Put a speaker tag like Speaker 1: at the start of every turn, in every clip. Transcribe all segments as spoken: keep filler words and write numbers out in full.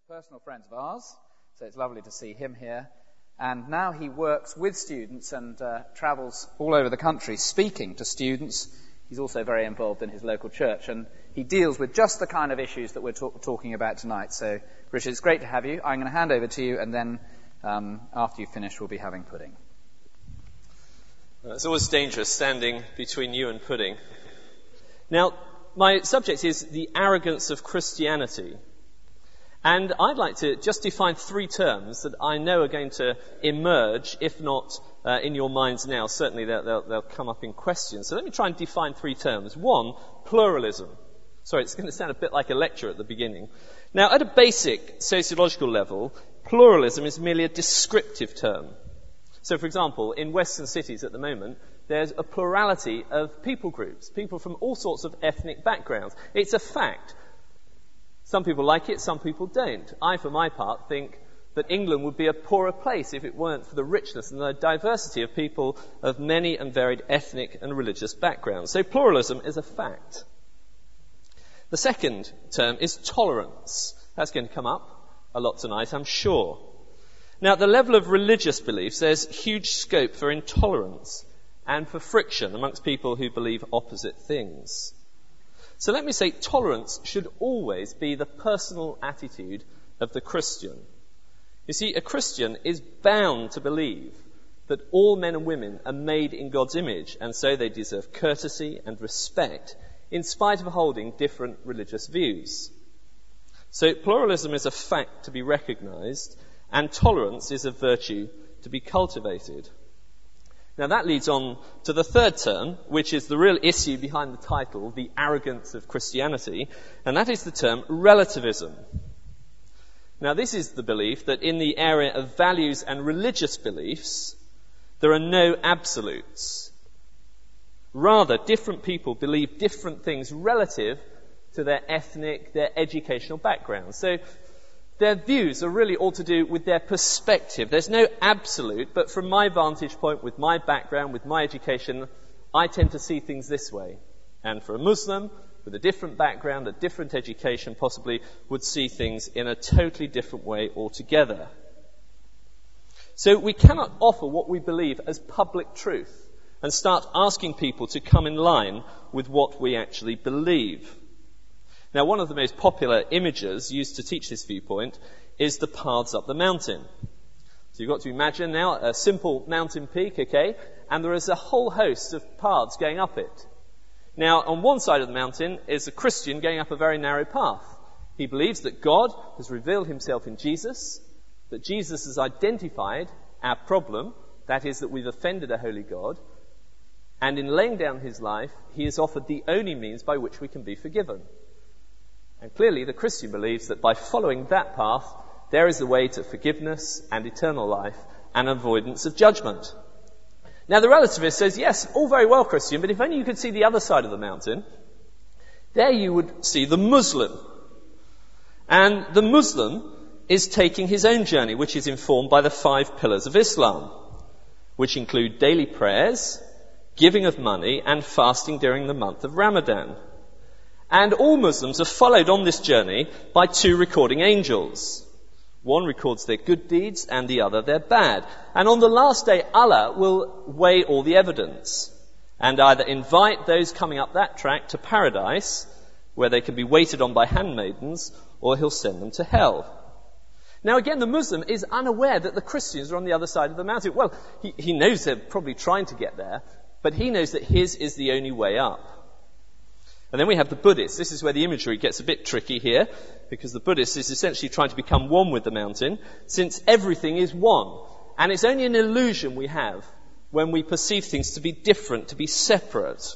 Speaker 1: personal friends of ours, so it's lovely to see him here. And now he works with students and uh, travels all over the country speaking to students. He's also very involved in his local church, and he deals with just the kind of issues that we're talk- talking about tonight. So, Richard, it's great to have you. I'm going to hand over to you, and then um, after you finish, we'll be having pudding.
Speaker 2: It's always dangerous standing between you and pudding. Now, my subject is the arrogance of Christianity. And I'd like to just define three terms that I know are going to emerge, if not uh, in your minds now. Certainly they'll, they'll, they'll come up in questions. So let me try and define three terms. One, pluralism. Sorry, it's going to sound a bit like a lecture at the beginning. Now, at a basic sociological level, pluralism is merely a descriptive term. So, for example, in Western cities at the moment, there's a plurality of people groups, people from all sorts of ethnic backgrounds. It's a fact. Some people like it, some people don't. I, for my part, think that England would be a poorer place if it weren't for the richness and the diversity of people of many and varied ethnic and religious backgrounds. So pluralism is a fact. The second term is tolerance. That's going to come up a lot tonight, I'm sure. Now, at the level of religious beliefs, there's huge scope for intolerance and for friction amongst people who believe opposite things. So let me say tolerance should always be the personal attitude of the Christian. You see, a Christian is bound to believe that all men and women are made in God's image, and so they deserve courtesy and respect in spite of holding different religious views. So pluralism is a fact to be recognized, and tolerance is a virtue to be cultivated. Now that leads on to the third term, which is the real issue behind the title, the arrogance of Christianity, and that is the term relativism. Now this is the belief that in the area of values and religious beliefs, there are no absolutes. Rather, different people believe different things relative to their ethnic, their educational background. So their views are really all to do with their perspective. There's no absolute, but from my vantage point, with my background, with my education, I tend to see things this way. And for a Muslim, with a different background, a different education, possibly would see things in a totally different way altogether. So we cannot offer what we believe as public truth and start asking people to come in line with what we actually believe. Now, one of the most popular images used to teach this viewpoint is the paths up the mountain. So you've got to imagine now a simple mountain peak, okay, and there is a whole host of paths going up it. Now, on one side of the mountain is a Christian going up a very narrow path. He believes that God has revealed himself in Jesus, that Jesus has identified our problem, that is that we've offended a holy God, and in laying down his life, he has offered the only means by which we can be forgiven. And clearly the Christian believes that by following that path, there is a way to forgiveness and eternal life and avoidance of judgment. Now the relativist says, yes, all very well, Christian, but if only you could see the other side of the mountain, there you would see the Muslim. And the Muslim is taking his own journey, which is informed by the five pillars of Islam, which include daily prayers, giving of money, and fasting during the month of Ramadan. And all Muslims are followed on this journey by two recording angels. One records their good deeds and the other their bad. And on the last day, Allah will weigh all the evidence and either invite those coming up that track to paradise, where they can be waited on by handmaidens, or he'll send them to hell. Now again, the Muslim is unaware that the Christians are on the other side of the mountain. Well, he, he knows they're probably trying to get there, but he knows that his is the only way up. And then we have the Buddhist. This is where the imagery gets a bit tricky here, because the Buddhist is essentially trying to become one with the mountain, since everything is one. And it's only an illusion we have when we perceive things to be different, to be separate.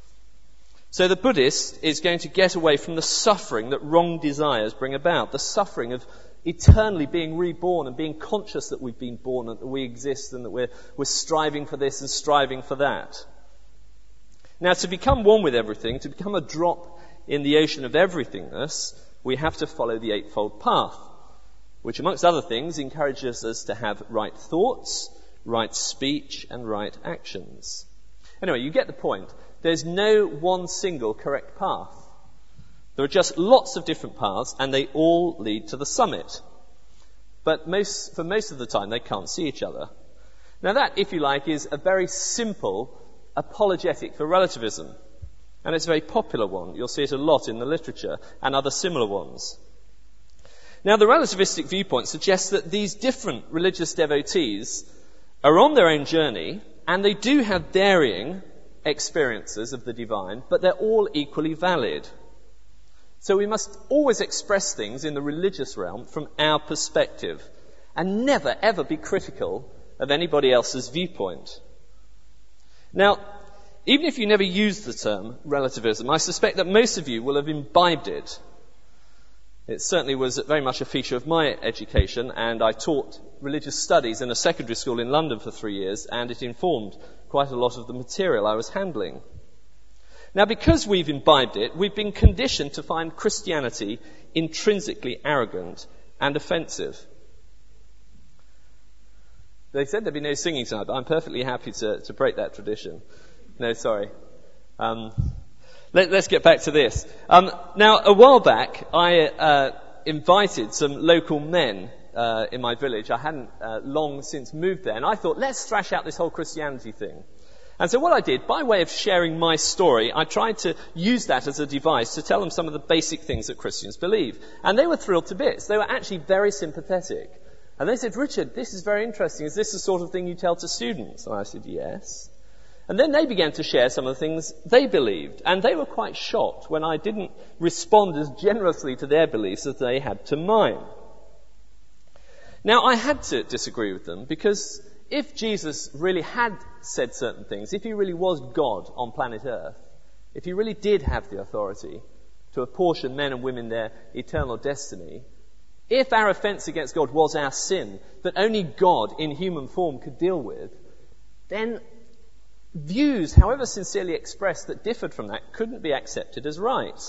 Speaker 2: So the Buddhist is going to get away from the suffering that wrong desires bring about, the suffering of eternally being reborn and being conscious that we've been born and that we exist and that we're, we're striving for this and striving for that. Now, to become one with everything, to become a drop in the ocean of everythingness, we have to follow the Eightfold Path, which, amongst other things, encourages us to have right thoughts, right speech, and right actions. Anyway, you get the point. There's no one single correct path. There are just lots of different paths, and they all lead to the summit. But most, for most of the time, they can't see each other. Now that, if you like, is a very simple apologetic for relativism. And it's a very popular one. You'll see it a lot in the literature and other similar ones. Now, the relativistic viewpoint suggests that these different religious devotees are on their own journey, and they do have varying experiences of the divine, but they're all equally valid. So we must always express things in the religious realm from our perspective, and never, ever be critical of anybody else's viewpoint. Now, even if you never used the term relativism, I suspect that most of you will have imbibed it. It certainly was very much a feature of my education, and I taught religious studies in a secondary school in London for three years, and it informed quite a lot of the material I was handling. Now, because we've imbibed it, we've been conditioned to find Christianity intrinsically arrogant and offensive. They said there'd be no singing tonight, but I'm perfectly happy to, to break that tradition. No, sorry. Um, let, let's get back to this. Um, now, a while back, I uh, invited some local men uh, in my village. I hadn't uh, long since moved there, and I thought, let's thrash out this whole Christianity thing. And so what I did, by way of sharing my story, I tried to use that as a device to tell them some of the basic things that Christians believe. And they were thrilled to bits. They were actually very sympathetic. And they said, Richard, this is very interesting. Is this the sort of thing you tell to students? And I said, yes. And then they began to share some of the things they believed. And they were quite shocked when I didn't respond as generously to their beliefs as they had to mine. Now, I had to disagree with them because if Jesus really had said certain things, if he really was God on planet Earth, if he really did have the authority to apportion men and women their eternal destiny, if our offence against God was our sin that only God in human form could deal with, then views, however sincerely expressed, that differed from that couldn't be accepted as right.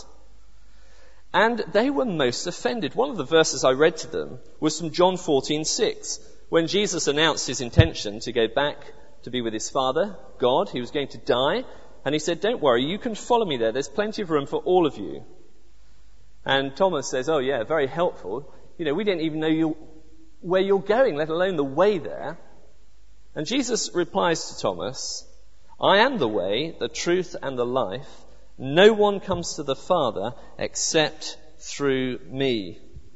Speaker 2: And they were most offended. One of the verses I read to them was from John fourteen six, when Jesus announced his intention to go back to be with his Father, God. He was going to die, and he said, don't worry, you can follow me there. There's plenty of room for all of you. And Thomas says, oh yeah, very helpful. You know, we didn't even know you, where you're going, let alone the way there. And Jesus replies to Thomas, I am the way, the truth, and the life. No one comes to the Father except through me.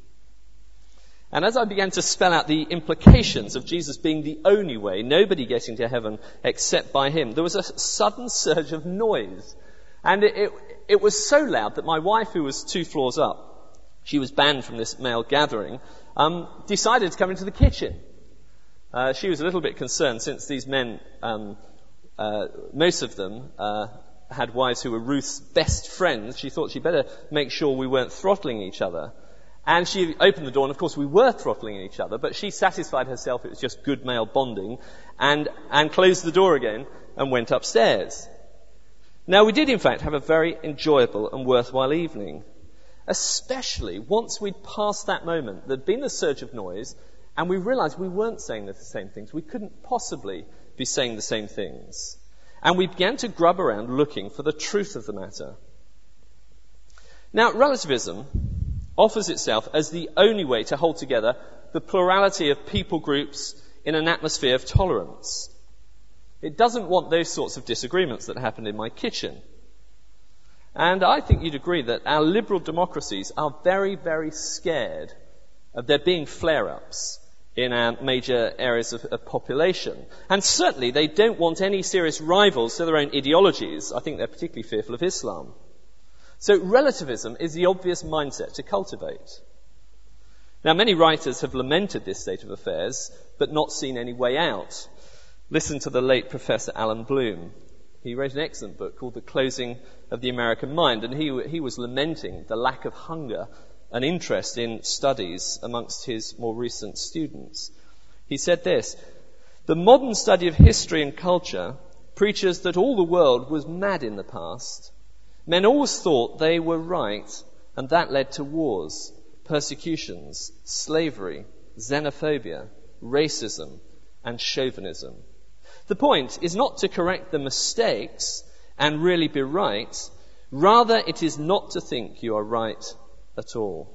Speaker 2: And as I began to spell out the implications of Jesus being the only way, nobody getting to heaven except by him, there was a sudden surge of noise. And it, it, it was so loud that my wife, who was two floors up, she was banned from this male gathering, um, decided to come into the kitchen. Uh, she was a little bit concerned since these men, um, uh, most of them, uh, had wives who were Ruth's best friends. She thought she'd better make sure we weren't throttling each other. And she opened the door, and of course we were throttling each other, but she satisfied herself it was just good male bonding, and, and closed the door again and went upstairs. Now, we did in fact have a very enjoyable and worthwhile evening, especially once we'd passed that moment. There'd been a surge of noise, and we realized we weren't saying the same things. We couldn't possibly be saying the same things. And we began to grub around looking for the truth of the matter. Now, relativism offers itself as the only way to hold together the plurality of people groups in an atmosphere of tolerance. It doesn't want those sorts of disagreements that happened in my kitchen. And I think you'd agree that our liberal democracies are very, very scared of there being flare-ups in our major areas of, of population. And certainly they don't want any serious rivals to their own ideologies. I think they're particularly fearful of Islam. So relativism is the obvious mindset to cultivate. Now, many writers have lamented this state of affairs, but not seen any way out. Listen to the late Professor Alan Bloom. He wrote an excellent book called The Closing of the American Mind, and he, he was lamenting the lack of hunger and interest in studies amongst his more recent students. He said this, the modern study of history and culture preaches that all the world was mad in the past. Men always thought they were right, and that led to wars, persecutions, slavery, xenophobia, racism, and chauvinism. The point is not to correct the mistakes and really be right. Rather, it is not to think you are right at all.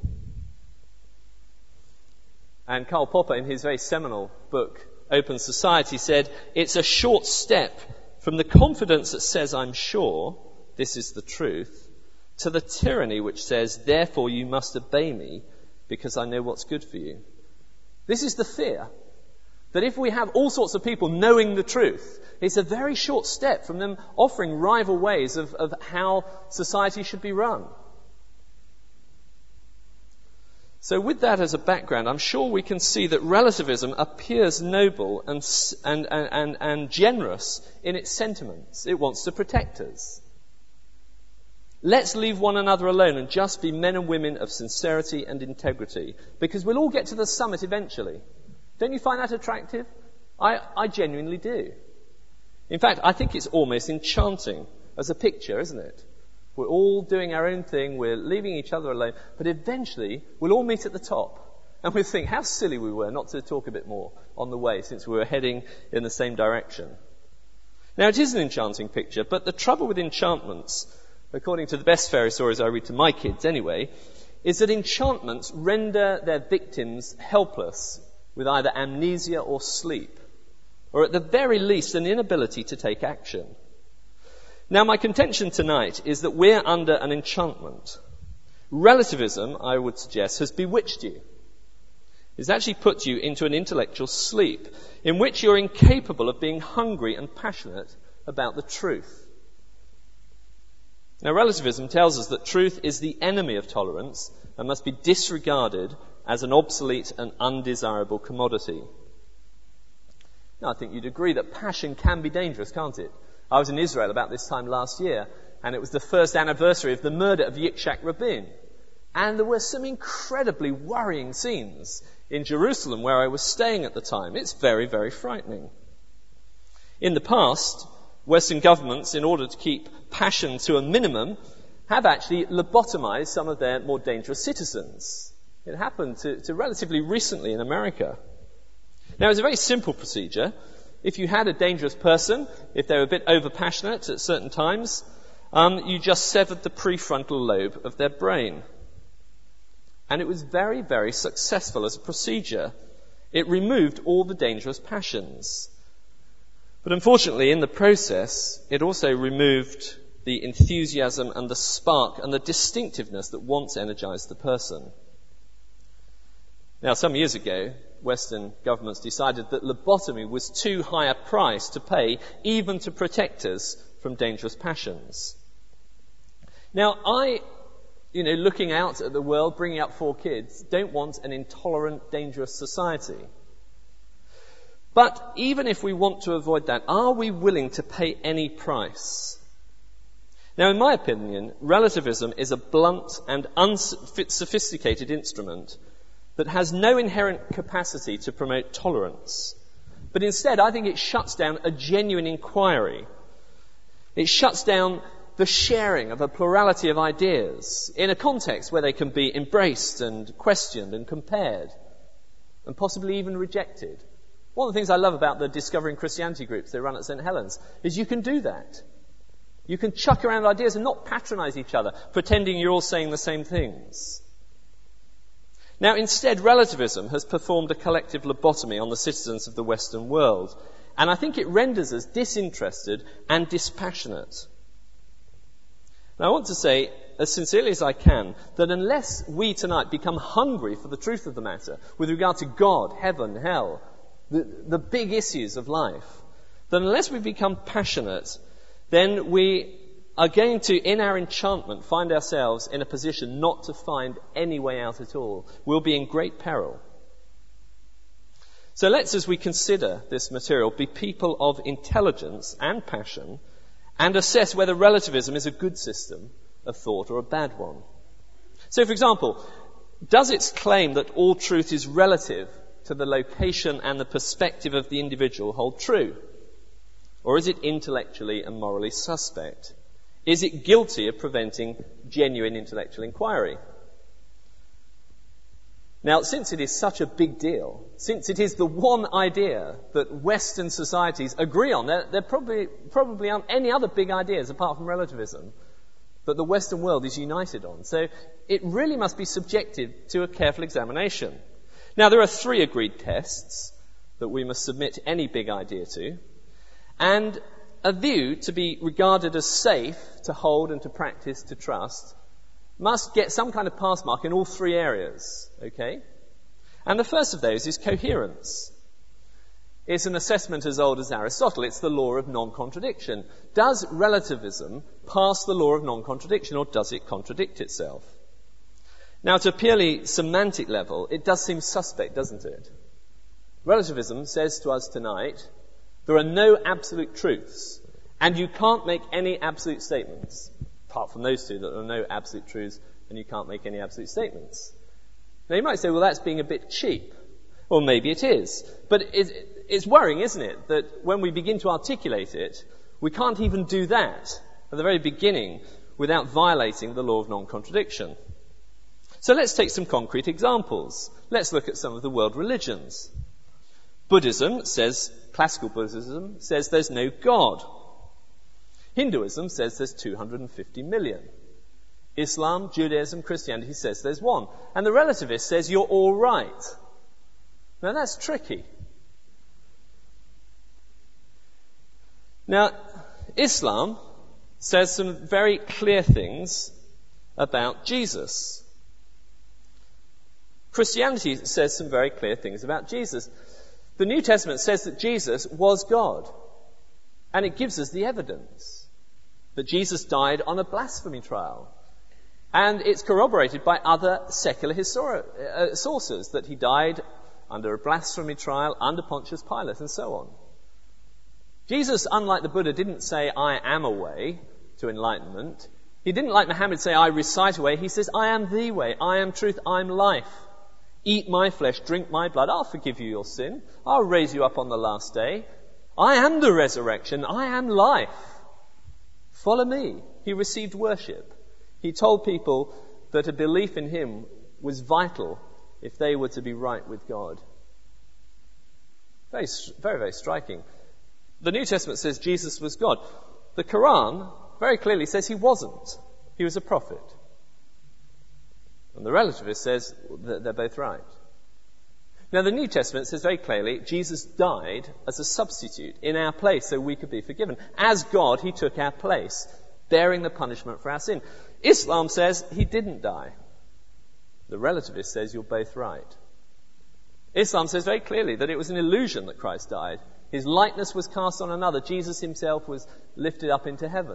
Speaker 2: And Karl Popper, in his very seminal book, Open Society, said, it's a short step from the confidence that says, I'm sure this is the truth, to the tyranny which says, therefore you must obey me because I know what's good for you. This is the fear that if we have all sorts of people knowing the truth, it's a very short step from them offering rival ways of, of how society should be run. So with that as a background, I'm sure we can see that relativism appears noble and, and, and, and generous in its sentiments. It wants to protect us. Let's leave one another alone and just be men and women of sincerity and integrity, because we'll all get to the summit eventually. Don't you find that attractive? I, I genuinely do. In fact, I think it's almost enchanting as a picture, isn't it? We're all doing our own thing, we're leaving each other alone, but eventually we'll all meet at the top. And we'll think how silly we were not to talk a bit more on the way, since we were heading in the same direction. Now, it is an enchanting picture, but the trouble with enchantments, according to the best fairy stories I read to my kids anyway, is that enchantments render their victims helpless with either amnesia or sleep, or at the very least an inability to take action. Now, my contention tonight is that we're under an enchantment. Relativism, I would suggest, has bewitched you. It's actually put you into an intellectual sleep in which you're incapable of being hungry and passionate about the truth. Now, relativism tells us that truth is the enemy of tolerance and must be disregarded as an obsolete and undesirable commodity. Now, I think you'd agree that passion can be dangerous, can't it? I was in Israel about this time last year, and it was the first anniversary of the murder of Yitzhak Rabin. And there were some incredibly worrying scenes in Jerusalem where I was staying at the time. It's very, very frightening. In the past, Western governments, in order to keep passion to a minimum, have actually lobotomized some of their more dangerous citizens. It happened to, to relatively recently in America. Now, it's a very simple procedure. If you had a dangerous person, if they were a bit over-passionate at certain times, um, you just severed the prefrontal lobe of their brain. And it was very, very successful as a procedure. It removed all the dangerous passions. But unfortunately, in the process, it also removed the enthusiasm and the spark and the distinctiveness that once energized the person. Now, some years ago, Western governments decided that lobotomy was too high a price to pay, even to protect us from dangerous passions. Now, I, you know, looking out at the world, bringing up four kids, don't want an intolerant, dangerous society. But even if we want to avoid that, are we willing to pay any price? Now, in my opinion, relativism is a blunt and unsophisticated instrument that has no inherent capacity to promote tolerance. But instead, I think it shuts down a genuine inquiry. It shuts down the sharing of a plurality of ideas in a context where they can be embraced and questioned and compared and possibly even rejected. One of the things I love about the Discovering Christianity groups they run at Saint Helens is you can do that. You can chuck around ideas and not patronize each other, pretending you're all saying the same things. Now, instead, relativism has performed a collective lobotomy on the citizens of the Western world, and I think it renders us disinterested and dispassionate. Now, I want to say, as sincerely as I can, that unless we tonight become hungry for the truth of the matter, with regard to God, heaven, hell, the, the big issues of life, then unless we become passionate, then we are going to, in our enchantment, find ourselves in a position not to find any way out at all. We'll be in great peril. So let's, as we consider this material, be people of intelligence and passion and assess whether relativism is a good system of thought or a bad one. So, for example, does its claim that all truth is relative to the location and the perspective of the individual hold true? Or is it intellectually and morally suspect? Is it guilty of preventing genuine intellectual inquiry? Now, since it is such a big deal, since it is the one idea that Western societies agree on, there, there probably, probably aren't any other big ideas apart from relativism. that the Western world is united on. So it really must be subjected to a careful examination. Now, there are three agreed tests that we must submit any big idea to, and a view to be regarded as safe to hold and to practice, to trust, must get some kind of pass mark in all three areas, okay? And the first of those is coherence. It's an assessment as old as Aristotle. It's the law of non-contradiction. Does relativism pass the law of non-contradiction, or does it contradict itself? Now, at a purely semantic level, it does seem suspect, doesn't it? Relativism says to us tonight, there are no absolute truths, and you can't make any absolute statements. Apart from those two, that there are no absolute truths, and you can't make any absolute statements. Now, you might say, well, that's being a bit cheap. Well, maybe it is. But it, it's worrying, isn't it, that when we begin to articulate it, we can't even do that at the very beginning without violating the law of non-contradiction. So let's take some concrete examples. Let's look at some of the world religions. Buddhism says, classical Buddhism says there's no God. Hinduism says there's two hundred fifty million. Islam, Judaism, Christianity says there's one. And the relativist says you're all right. Now that's tricky. Now, Islam says some very clear things about Jesus. Christianity says some very clear things about Jesus. The New Testament says that Jesus was God. And it gives us the evidence that Jesus died on a blasphemy trial. And it's corroborated by other secular histori- uh, sources that he died under a blasphemy trial, under Pontius Pilate, and so on. Jesus, unlike the Buddha, didn't say, I am a way to enlightenment. He didn't, like Muhammad, say, I recite a way. He says, I am the way, I am truth, I'm life. Eat my flesh, drink my blood, I'll forgive you your sin. I'll raise you up on the last day. I am the resurrection, I am life. Follow me. He received worship. He told people that a belief in him was vital if they were to be right with God. Very, very, very striking. The New Testament says Jesus was God. The Quran very clearly says he wasn't. He was a prophet. And the relativist says that they're both right. Now, the New Testament says very clearly Jesus died as a substitute in our place so we could be forgiven. As God, he took our place, bearing the punishment for our sin. Islam says he didn't die. The relativist says you're both right. Islam says very clearly that it was an illusion that Christ died. His likeness was cast on another. Jesus himself was lifted up into heaven.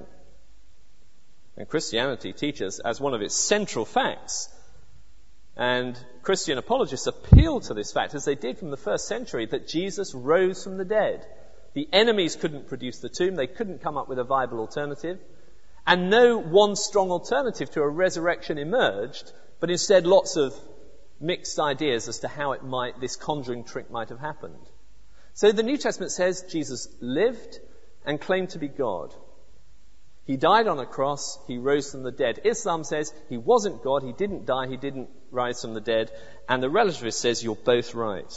Speaker 2: And Christianity teaches as one of its central facts, and Christian apologists appeal to this fact, as they did from the first century, that Jesus rose from the dead. The enemies couldn't produce the tomb. They couldn't come up with a viable alternative. And no one strong alternative to a resurrection emerged, but instead lots of mixed ideas as to how it might, this conjuring trick might have happened. So the New Testament says Jesus lived and claimed to be God. He died on a cross, he rose from the dead. Islam says he wasn't God, he didn't die, he didn't rise from the dead. And the relativist says you're both right.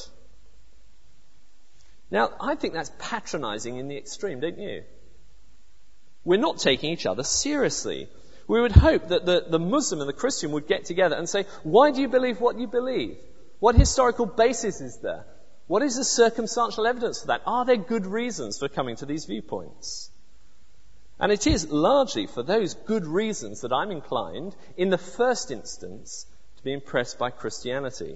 Speaker 2: Now, I think that's patronizing in the extreme, don't you? We're not taking each other seriously. We would hope that the, the Muslim and the Christian would get together and say, why do you believe what you believe? What historical basis is there? What is the circumstantial evidence for that? Are there good reasons for coming to these viewpoints? And it is largely for those good reasons that I'm inclined, in the first instance, to be impressed by Christianity.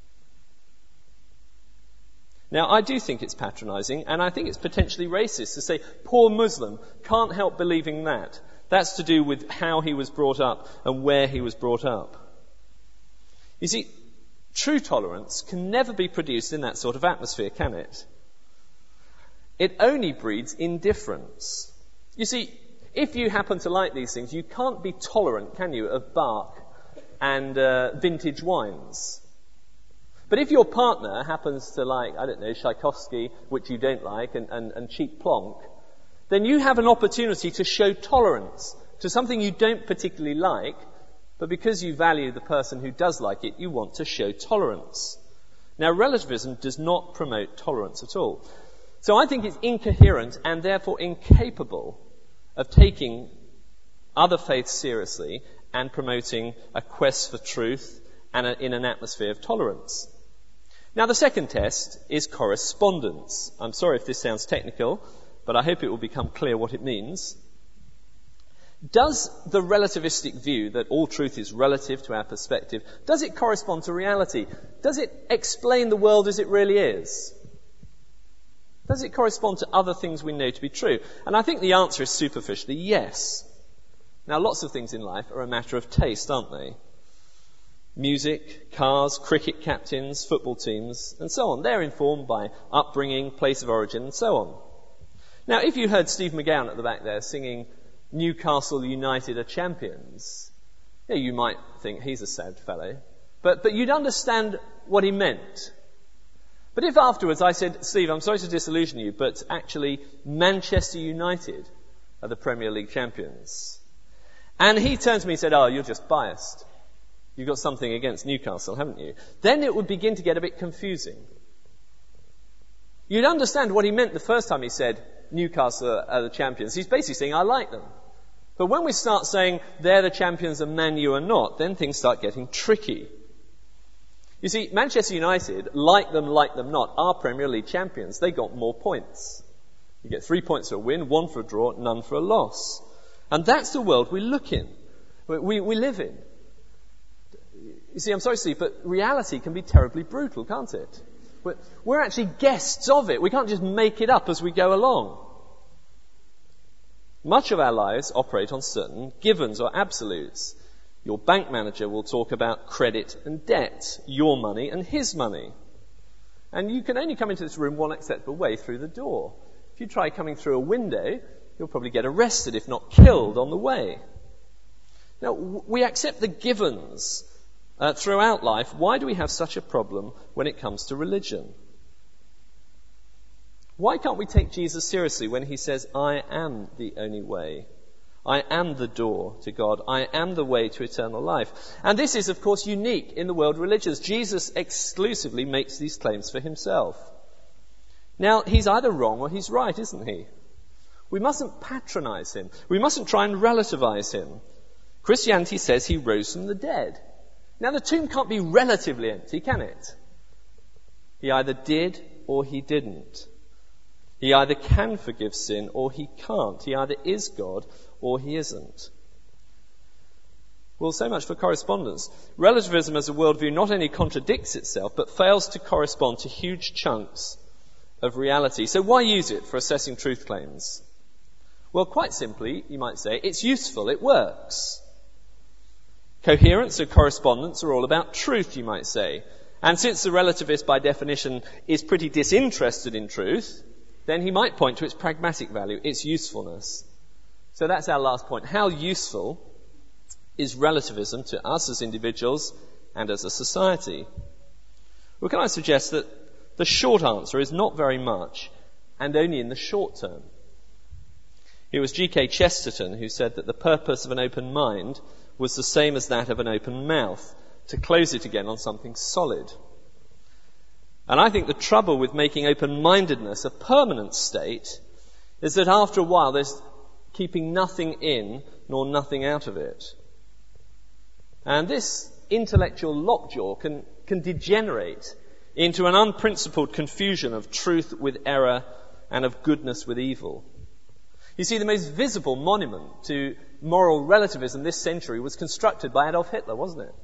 Speaker 2: Now, I do think it's patronizing, and I think it's potentially racist to say, poor Muslim, can't help believing that. That's to do with how he was brought up and where he was brought up. You see, true tolerance can never be produced in that sort of atmosphere, can it? It only breeds indifference. You see, if you happen to like these things, you can't be tolerant, can you, of Bach and uh, vintage wines. But if your partner happens to like, I don't know, Tchaikovsky, which you don't like, and, and, and cheap plonk, then you have an opportunity to show tolerance to something you don't particularly like, but because you value the person who does like it, you want to show tolerance. Now, relativism does not promote tolerance at all. So I think it's incoherent and therefore incapable of taking other faiths seriously, and promoting a quest for truth and a, in an atmosphere of tolerance. Now, the second test is correspondence. I'm sorry if this sounds technical, but I hope it will become clear what it means. Does the relativistic view that all truth is relative to our perspective, does it correspond to reality? Does it explain the world as it really is? Does it correspond to other things we know to be true? And I think the answer is superficially yes. Now, lots of things in life are a matter of taste, aren't they? Music, cars, cricket captains, football teams, and so on. They're informed by upbringing, place of origin, and so on. Now, if you heard Steve McGowan at the back there singing Newcastle United are champions, yeah, you might think he's a sad fellow. But, but you'd understand what he meant. But if afterwards I said, Steve, I'm sorry to disillusion you, but actually Manchester United are the Premier League champions. And he turned to me and said, oh, you're just biased. You've got something against Newcastle, haven't you? Then it would begin to get a bit confusing. You'd understand what he meant the first time he said, Newcastle are the champions. He's basically saying, I like them. But when we start saying, they're the champions and Man U are not, then things start getting tricky. You see, Manchester United, like them, like them not, are Premier League champions. They got more points. You get three points for a win, one for a draw, none for a loss. And that's the world we look in, we, we live in. You see, I'm sorry, Steve, but reality can be terribly brutal, can't it? We're, we're actually guests of it. We can't just make it up as we go along. Much of our lives operate on certain givens or absolutes. Your bank manager will talk about credit and debt, your money and his money. And you can only come into this room one acceptable way, through the door. If you try coming through a window, you'll probably get arrested, if not killed, on the way. Now, we accept the givens uh, throughout life. Why do we have such a problem when it comes to religion? Why can't we take Jesus seriously when he says, I am the only way? I am the door to God. I am the way to eternal life. And this is, of course, unique in the world of religions. Jesus exclusively makes these claims for himself. Now, he's either wrong or he's right, isn't he? We mustn't patronize him. We mustn't try and relativize him. Christianity says he rose from the dead. Now, the tomb can't be relatively empty, can it? He either did or he didn't. He either can forgive sin or he can't. He either is God or he isn't. Well, so much for correspondence. Relativism as a worldview not only contradicts itself, but fails to correspond to huge chunks of reality. So why use it for assessing truth claims? Well, quite simply, you might say, it's useful, it works. Coherence and correspondence are all about truth, you might say. And since the relativist, by definition, is pretty disinterested in truth, then he might point to its pragmatic value, its usefulness. So that's our last point. How useful is relativism to us as individuals and as a society? Well, can I suggest that the short answer is not very much, and only in the short term. It was G K Chesterton who said that the purpose of an open mind was the same as that of an open mouth, to close it again on something solid. And I think the trouble with making open-mindedness a permanent state is that after a while there's keeping nothing in nor nothing out of it. And this intellectual lockjaw can, can degenerate into an unprincipled confusion of truth with error and of goodness with evil. You see, the most visible monument to moral relativism this century was constructed by Adolf Hitler, wasn't it?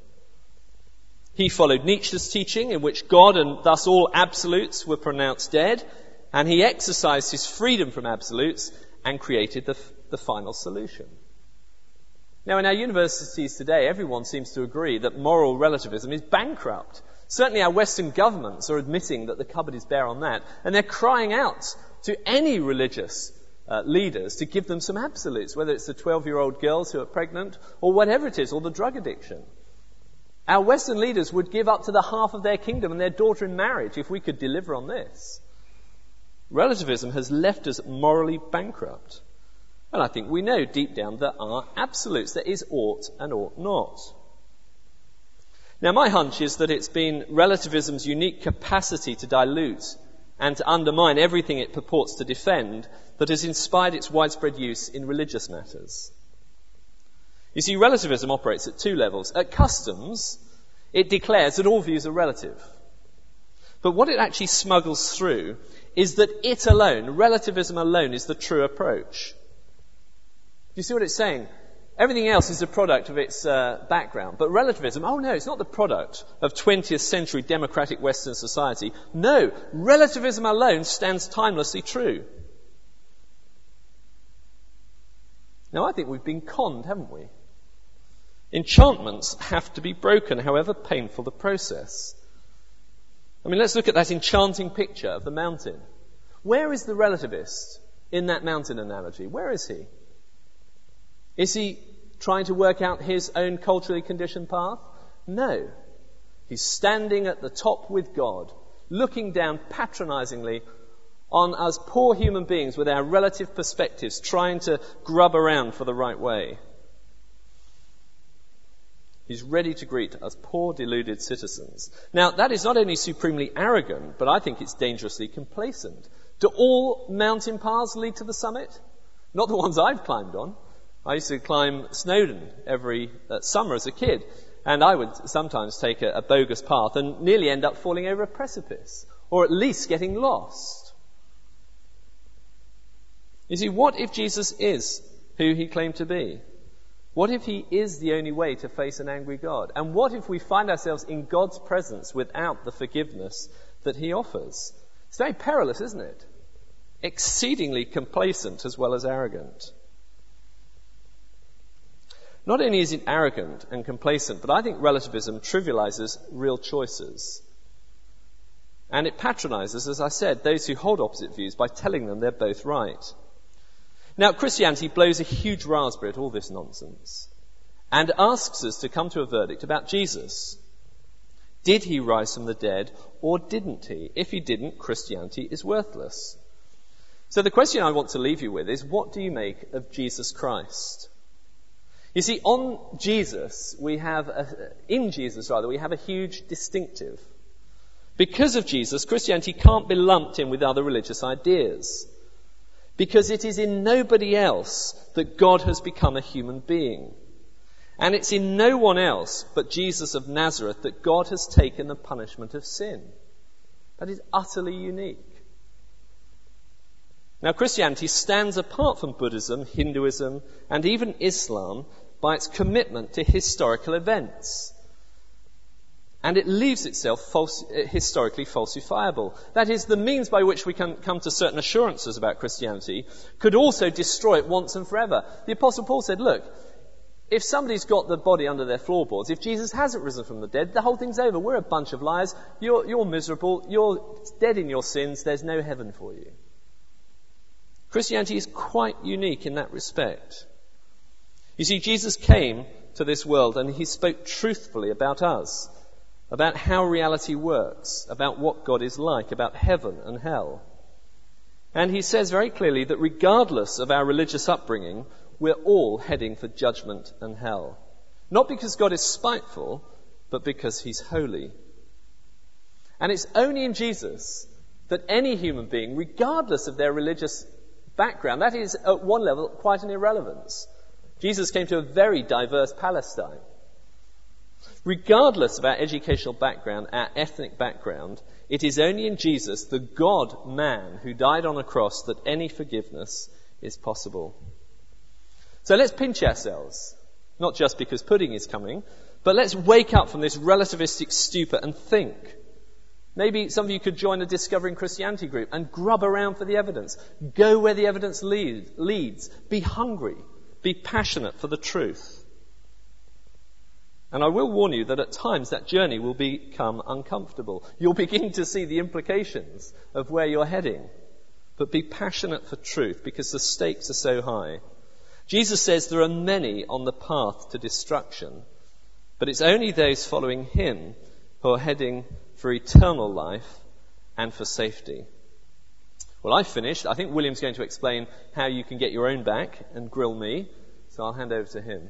Speaker 2: He followed Nietzsche's teaching, in which God and thus all absolutes were pronounced dead, and he exercised his freedom from absolutes and created the, the final solution. Now, in our universities today, everyone seems to agree that moral relativism is bankrupt. Certainly our Western governments are admitting that the cupboard is bare on that, and they're crying out to any religious uh, leaders to give them some absolutes, whether it's the twelve-year-old girls who are pregnant or whatever it is, or the drug addiction. Our Western leaders would give up to the half of their kingdom and their daughter in marriage if we could deliver on this. Relativism has left us morally bankrupt. And I think we know deep down there are absolutes. There is ought and ought not. Now, my hunch is that it's been relativism's unique capacity to dilute and to undermine everything it purports to defend that has inspired its widespread use in religious matters. You see, relativism operates at two levels. At customs, it declares that all views are relative. But what it actually smuggles through is that it alone, relativism alone, is the true approach. Do you see what it's saying? Everything else is a product of its uh, background. But relativism, oh no, it's not the product of twentieth century democratic Western society. No, relativism alone stands timelessly true. Now, I think we've been conned, haven't we? Enchantments have to be broken, however painful the process. I mean, let's look at that enchanting picture of the mountain. Where is the relativist in that mountain analogy? Where is he? Is he trying to work out his own culturally conditioned path? No. He's standing at the top with God, looking down patronizingly on us poor human beings with our relative perspectives, trying to grub around for the right way. He's ready to greet us poor deluded citizens. Now, that is not only supremely arrogant, but I think it's dangerously complacent. Do all mountain paths lead to the summit? Not the ones I've climbed on. I used to climb Snowdon every uh, summer as a kid, and I would sometimes take a, a bogus path and nearly end up falling over a precipice, or at least getting lost. You see, what if Jesus is who he claimed to be? What if he is the only way to face an angry God? And what if we find ourselves in God's presence without the forgiveness that he offers? It's very perilous, isn't it? Exceedingly complacent as well as arrogant. Not only is it arrogant and complacent, but I think relativism trivializes real choices. And it patronizes, as I said, those who hold opposite views by telling them they're both right. Now, Christianity blows a huge raspberry at all this nonsense and asks us to come to a verdict about Jesus. Did he rise from the dead or didn't he? If he didn't, Christianity is worthless. So the question I want to leave you with is, what do you make of Jesus Christ? You see, on Jesus, we have, a, in Jesus rather, we have a huge distinctive. Because of Jesus, Christianity can't be lumped in with other religious ideas. Because it is in nobody else that God has become a human being. And it's in no one else but Jesus of Nazareth that God has taken the punishment of sin. That is utterly unique. Now, Christianity stands apart from Buddhism, Hinduism, and even Islam by its commitment to historical events. And it leaves itself false, historically falsifiable. That is, the means by which we can come to certain assurances about Christianity could also destroy it once and forever. The Apostle Paul said, look, if somebody's got the body under their floorboards, if Jesus hasn't risen from the dead, the whole thing's over. We're a bunch of liars. You're, you're miserable. You're dead in your sins. There's no heaven for you. Christianity is quite unique in that respect. You see, Jesus came to this world and he spoke truthfully about us, about how reality works, about what God is like, about heaven and hell. And he says very clearly that regardless of our religious upbringing, we're all heading for judgment and hell. Not because God is spiteful, but because he's holy. And it's only in Jesus that any human being, regardless of their religious background, that is at one level quite an irrelevance. Jesus came to a very diverse Palestine. Regardless of our educational background, our ethnic background, it is only in Jesus, the God-man who died on a cross, that any forgiveness is possible. So let's pinch ourselves, not just because pudding is coming, but let's wake up from this relativistic stupor and think. Maybe some of you could join a Discovering Christianity group and grub around for the evidence. Go where the evidence lead, leads. Be hungry. Be passionate for the truth. And I will warn you that at times that journey will become uncomfortable. You'll begin to see the implications of where you're heading. But be passionate for truth because the stakes are so high. Jesus says there are many on the path to destruction, but it's only those following him who are heading for eternal life and for safety. Well, I've finished. I think William's going to explain how you can get your own back and grill me, so I'll hand over to him.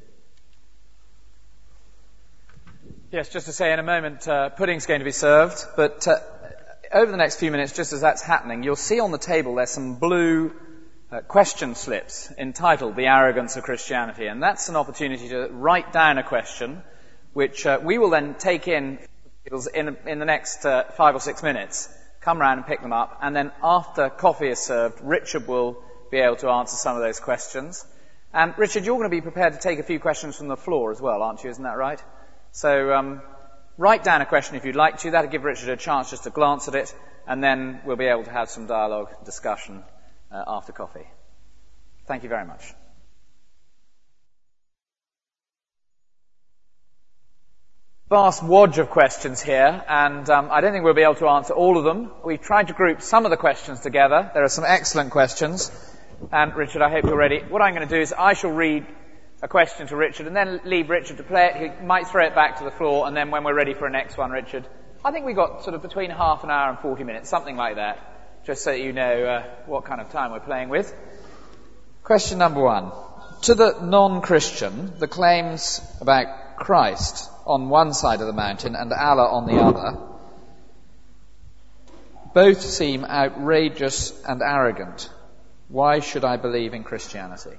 Speaker 1: Yes, just to say in a moment, uh, pudding's going to be served, but uh, over the next few minutes, just as that's happening, you'll see on the table there's some blue uh, question slips entitled The Arrogance of Christianity. And that's an opportunity to write down a question which uh, we will then take in in, in the next uh, five or six minutes, come round and pick them up, and then after coffee is served, Richard will be able to answer some of those questions. And Richard, you're going to be prepared to take a few questions from the floor as well, aren't you? Isn't that right? So um, write down a question if you'd like to. That'll give Richard a chance just to glance at it, and then we'll be able to have some dialogue, discussion uh, after coffee. Thank you very much. Vast wodge of questions here, and um, I don't think we'll be able to answer all of them. We've tried to group some of the questions together. There are some excellent questions. And Richard, I hope you're ready. What I'm going to do is I shall read a question to Richard and then leave Richard to play it. He might throw it back to the floor, and then when we're ready for a next one, Richard, I think we've got sort of between half an hour and forty minutes, something like that, just so that you know uh, what kind of time we're playing with. Question number one. To the non-Christian, the claims about Christ on one side of the mountain and Allah on the other both seem outrageous and arrogant. Why should I believe in Christianity?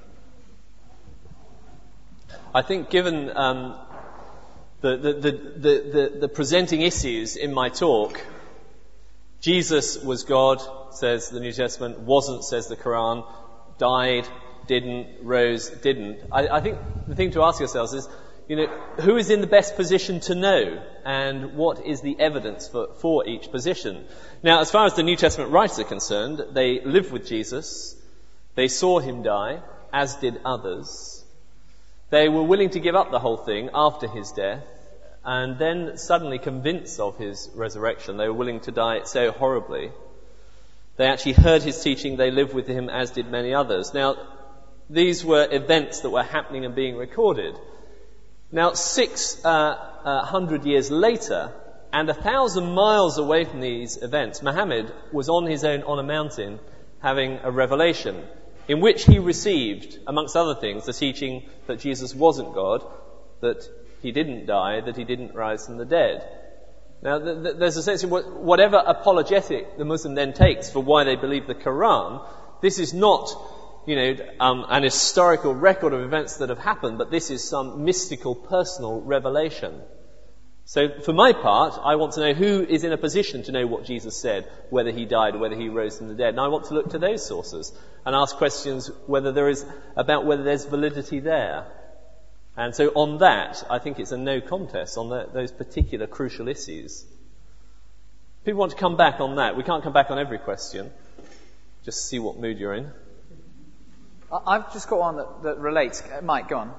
Speaker 2: I think given um, the, the, the, the, the, the presenting issues in my talk, Jesus was God, says the New Testament, wasn't, says the Quran, died, didn't, rose, didn't. I, I think the thing to ask yourselves is, you know, who is in the best position to know, and what is the evidence for, for each position? Now, as far as the New Testament writers are concerned, they lived with Jesus, they saw him die, as did others. They were willing to give up the whole thing after his death, and then suddenly convinced of his resurrection, they were willing to die so horribly. They actually heard his teaching, they lived with him, as did many others. Now, these were events that were happening and being recorded. Now, six uh, uh, hundred years later, and a thousand miles away from these events, Muhammad was on his own on a mountain having a revelation in which he received, amongst other things, the teaching that Jesus wasn't God, that he didn't die, that he didn't rise from the dead. Now, th- th- there's a sense in what, whatever apologetic the Muslim then takes for why they believe the Quran, this is not, you know, um, an historical record of events that have happened, but this is some mystical, personal revelation. So, for my part, I want to know who is in a position to know what Jesus said, whether he died, whether he rose from the dead. And I want to look to those sources and ask questions whether there is, about whether there's validity there. And so on that, I think it's a no contest on the, those particular crucial issues. People want to come back on that. We can't come back on every question. Just see what mood you're in.
Speaker 1: I've just got one that, that relates. Mike, go on.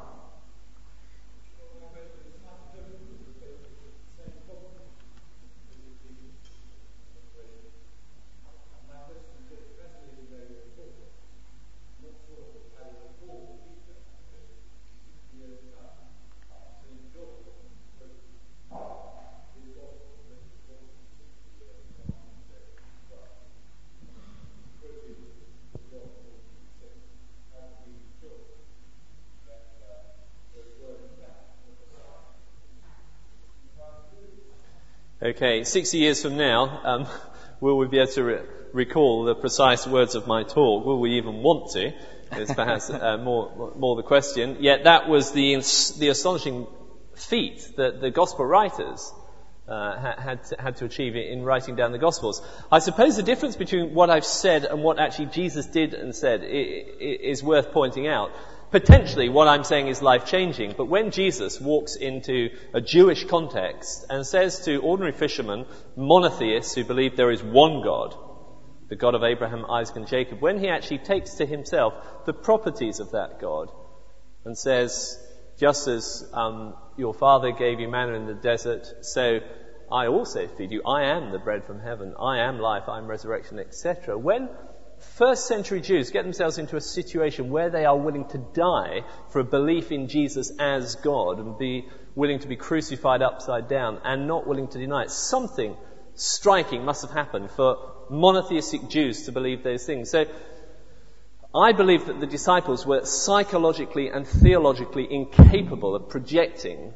Speaker 2: Okay, sixty years from now, um, will we be able to re- recall the precise words of my talk? Will we even want to? Is perhaps uh, more more the question. Yet that was the the astonishing feat that the gospel writers uh, had to, had to achieve in writing down the gospels. I suppose the difference between what I've said and what actually Jesus did and said is worth pointing out. Potentially what I'm saying is life-changing, but when Jesus walks into a Jewish context and says to ordinary fishermen, monotheists who believe there is one God, the God of Abraham, Isaac and Jacob, when he actually takes to himself the properties of that God and says, just as um, your father gave you manna in the desert, so I also feed you. I am the bread from heaven. I am life. I am resurrection, et cetera. When first century Jews get themselves into a situation where they are willing to die for a belief in Jesus as God and be willing to be crucified upside down and not willing to deny it, something striking must have happened for monotheistic Jews to believe those things. So I believe that the disciples were psychologically and theologically incapable of projecting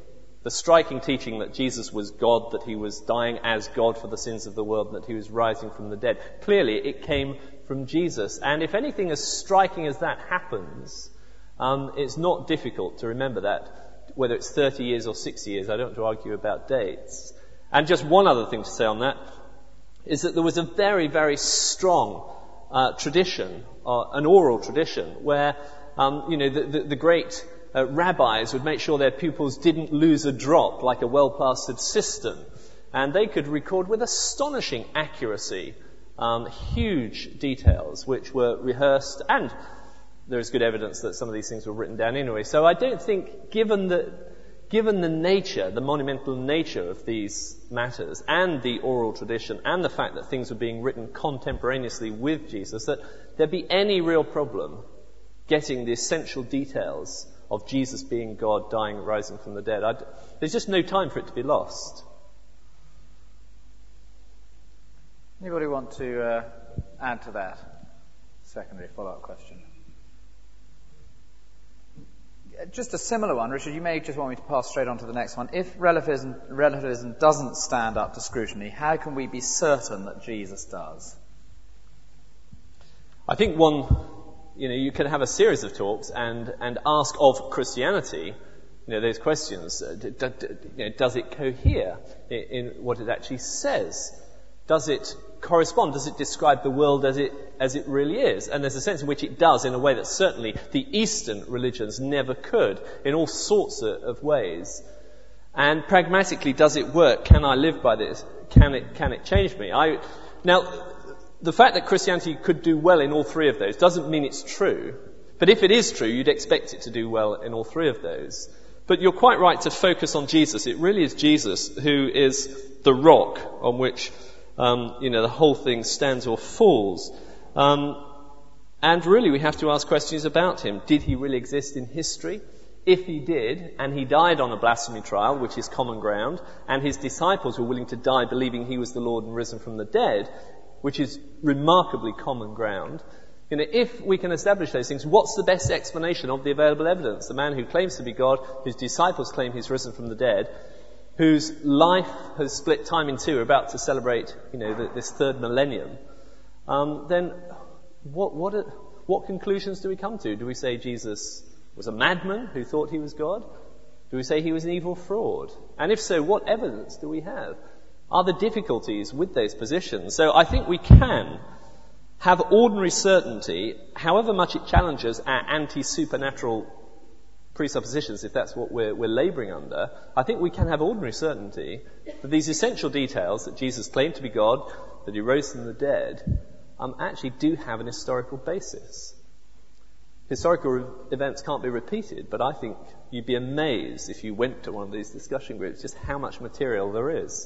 Speaker 2: the striking teaching that Jesus was God, that he was dying as God for the sins of the world, and that he was rising from the dead. Clearly, it came from Jesus. And if anything as striking as that happens, um, it's not difficult to remember that, whether it's thirty years or sixty years. I don't want to argue about dates. And just one other thing to say on that is that there was a very, very strong uh, tradition, uh, an oral tradition, where um, you know the, the, the great uh, rabbis would make sure their pupils didn't lose a drop like a well-plastered cistern, and they could record with astonishing accuracy um, huge details which were rehearsed, and there is good evidence that some of these things were written down anyway. So I don't think, given the Given the nature, the monumental nature of these matters, and the oral tradition, and the fact that things were being written contemporaneously with Jesus, that there'd be any real problem getting the essential details of Jesus being God, dying, rising from the dead. I'd, there's just no time for it to be lost.
Speaker 1: Anybody want to uh, add to that? Secondary follow-up question. Just a similar one, Richard. You may just want me to pass straight on to the next one. If relativism, relativism doesn't stand up to scrutiny, how can we be certain that Jesus does?
Speaker 2: I think one, you know, you can have a series of talks and, and ask of Christianity, you know, those questions. Uh, d- d- d- you know, does it cohere in, in what it actually says? Does it correspond? Does it describe the world as it as it really is? And there's a sense in which it does, in a way that certainly the Eastern religions never could, in all sorts of, of ways. And pragmatically, does it work? Can I live by this? Can it can it change me? I now, the fact that Christianity could do well in all three of those doesn't mean it's true. But if it is true, you'd expect it to do well in all three of those. But you're quite right to focus on Jesus. It really is Jesus who is the rock on which Um, you know, the whole thing stands or falls. Um, and really we have to ask questions about him. Did he really exist in history? If he did, and he died on a blasphemy trial, which is common ground, and his disciples were willing to die believing he was the Lord and risen from the dead, which is remarkably common ground, you know, if we can establish those things, what's the best explanation of the available evidence? The man who claims to be God, whose disciples claim he's risen from the dead, whose life has split time in two, are about to celebrate, you know, the, this third millennium, um, then what, what, are, what conclusions do we come to? Do we say Jesus was a madman who thought he was God? Do we say he was an evil fraud? And if so, what evidence do we have? Are there difficulties with those positions? So I think we can have ordinary certainty, however much it challenges our anti-supernatural presuppositions, if that's what we're, we're labouring under. I think we can have ordinary certainty that these essential details, that Jesus claimed to be God, that he rose from the dead, um, actually do have an historical basis. Historical re- events can't be repeated, but I think you'd be amazed if you went to one of these discussion groups just how much material there is.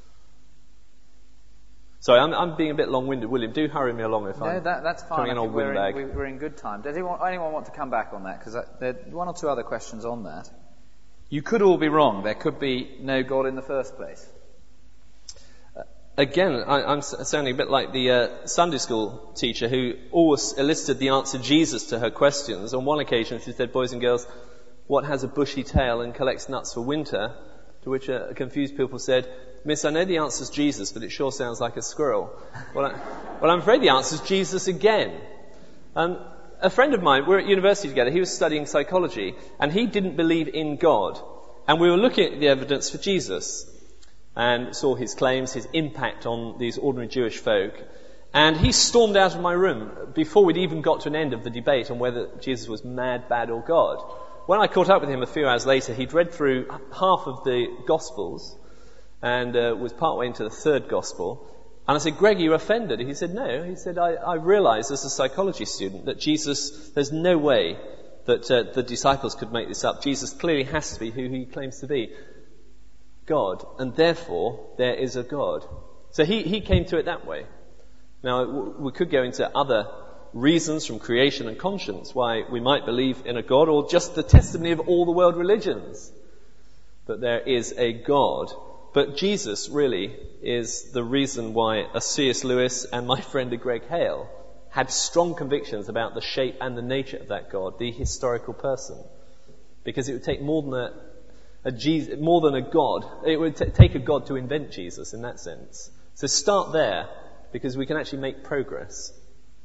Speaker 2: Sorry, I'm, I'm being a bit long-winded. William, do hurry me along if
Speaker 1: no,
Speaker 2: I'm
Speaker 1: No, that, that's fine.
Speaker 2: coming in on
Speaker 1: we're,
Speaker 2: windbag.
Speaker 1: in, we're in good time. Does anyone, anyone want to come back on that? Because there are one or two other questions on that. You could all be wrong. There could be no God in the first place.
Speaker 2: Uh, again, I, I'm sounding a bit like the uh, Sunday school teacher who always elicited the answer Jesus to her questions. On one occasion, she said, "Boys and girls, what has a bushy tail and collects nuts for winter?" To which a, a confused pupil said, "Miss, I know the answer's Jesus, but it sure sounds like a squirrel." Well, I, well I'm afraid the answer's Jesus again. Um, a friend of mine, we're at university together, he was studying psychology, and he didn't believe in God. And we were looking at the evidence for Jesus, and saw his claims, his impact on these ordinary Jewish folk. And he stormed out of my room before we'd even got to an end of the debate on whether Jesus was mad, bad, or God. When I caught up with him a few hours later, he'd read through half of the Gospels, and uh, was partway into the third gospel. And I said, "Greg, are you offended?" He said, "No." He said, I, I realised as a psychology student that Jesus, there's no way that uh, the disciples could make this up. Jesus clearly has to be who he claims to be, God, and therefore there is a God. So he, he came to it that way. Now, we could go into other reasons from creation and conscience why we might believe in a God, or just the testimony of all the world religions that there is a God. But Jesus really is the reason why a C S Lewis and my friend a Greg Hale had strong convictions about the shape and the nature of that God, the historical person. Because it would take more than a, a Jesus, more than a God. It would t- take a God to invent Jesus in that sense. So start there, because we can actually make progress.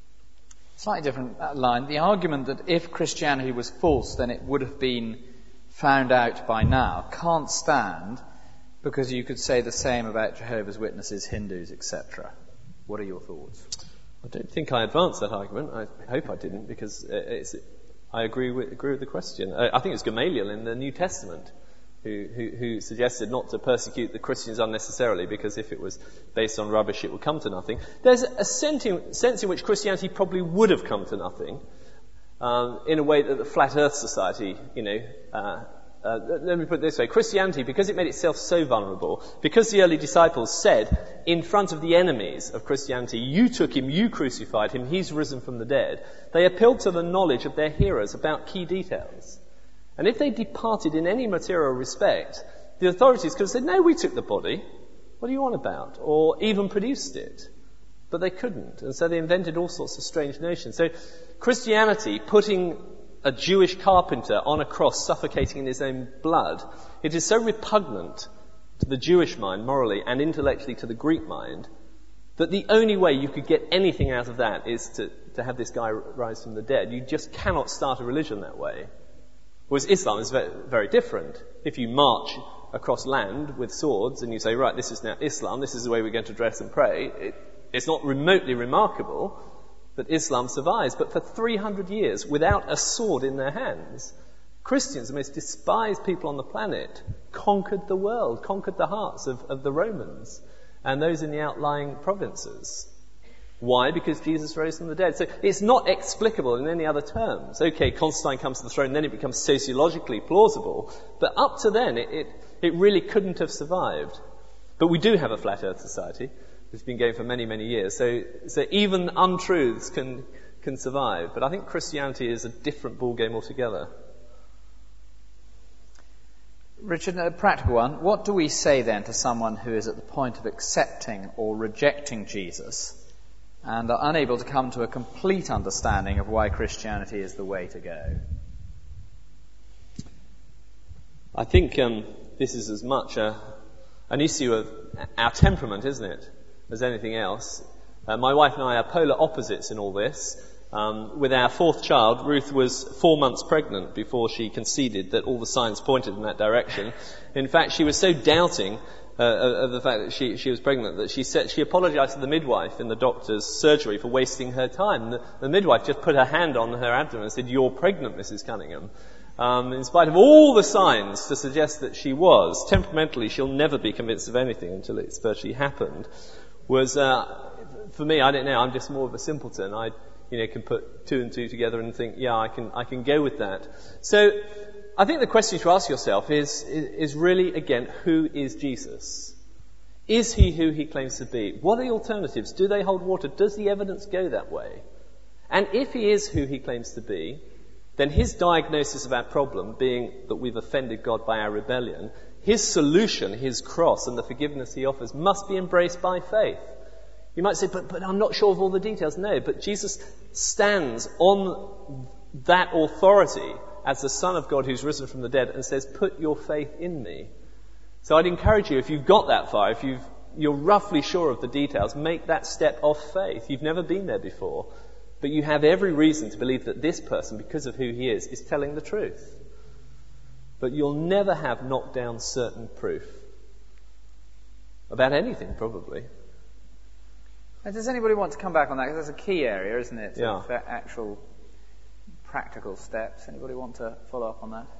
Speaker 1: Slightly different line. The argument that if Christianity was false, then it would have been found out by now, can't stand, because you could say the same about Jehovah's Witnesses, Hindus, et cetera. What are your thoughts?
Speaker 2: I don't think I advanced that argument. I hope I didn't, because it's, I agree with, agree with the question. I think it's Gamaliel in the New Testament who, who, who suggested not to persecute the Christians unnecessarily, because if it was based on rubbish, it would come to nothing. There's a sense in, sense in which Christianity probably would have come to nothing, um, in a way that the Flat Earth Society, you know, uh, uh, let me put it this way. Christianity, because it made itself so vulnerable, because the early disciples said in front of the enemies of Christianity, you took him, you crucified him, he's risen from the dead, they appealed to the knowledge of their hearers about key details. And if they departed in any material respect, the authorities could have said, no, we took the body. What are you on about? Or even produced it. But they couldn't. And so they invented all sorts of strange notions. So Christianity, putting a Jewish carpenter on a cross, suffocating in his own blood, it is so repugnant to the Jewish mind morally and intellectually to the Greek mind that the only way you could get anything out of that is to, to have this guy rise from the dead. You just cannot start a religion that way. Whereas Islam is very, very different. If you march across land with swords and you say, right, this is now Islam, this is the way we're going to dress and pray, it, it's not remotely remarkable that Islam survives. But for three hundred years, without a sword in their hands, Christians, the most despised people on the planet, conquered the world, conquered the hearts of, of the Romans and those in the outlying provinces. Why? Because Jesus rose from the dead. So it's not explicable in any other terms. Okay, Constantine comes to the throne, then it becomes sociologically plausible. But up to then, it, it, it really couldn't have survived. But we do have a Flat Earth Society, which has been going for many, many years. So, so even untruths can, can survive. But I think Christianity is a different ballgame altogether.
Speaker 1: Richard, a practical one. What do we say then to someone who is at the point of accepting or rejecting Jesus and are unable to come to a complete understanding of why Christianity is the way to go?
Speaker 2: I think um, this is as much a, an issue of our temperament, isn't it, as anything else. Uh, my wife and I are polar opposites in all this. Um, with our fourth child, Ruth was four months pregnant before she conceded that all the signs pointed in that direction. In fact, she was so doubting Uh, of the fact that she, she was pregnant, that she said, she apologized to the midwife in the doctor's surgery for wasting her time. The, the midwife just put her hand on her abdomen and said, "You're pregnant, Missus Cunningham." Um, in spite of all the signs to suggest that she was, temperamentally she'll never be convinced of anything until it's virtually happened, was, uh, for me, I don't know, I'm just more of a simpleton. I, you know, can put two and two together and think, yeah, I can, I can go with that. So, I think the question to ask yourself is, is, is really, again, who is Jesus? Is he who he claims to be? What are the alternatives? Do they hold water? Does the evidence go that way? And if he is who he claims to be, then his diagnosis of our problem, being that we've offended God by our rebellion, his solution, his cross and the forgiveness he offers must be embraced by faith. You might say, but, but I'm not sure of all the details. No, but Jesus stands on that authority as the Son of God who's risen from the dead and says, put your faith in me. So I'd encourage you, if you've got that far, if you've, you're roughly sure of the details, make that step of faith. You've never been there before, but you have every reason to believe that this person, because of who he is, is telling the truth. But you'll never have knocked down certain proof. About anything, probably.
Speaker 1: And does anybody want to come back on that? Because that's a key area, isn't it?
Speaker 2: Yeah.
Speaker 1: Of actual practical steps. Anybody want to follow up on that?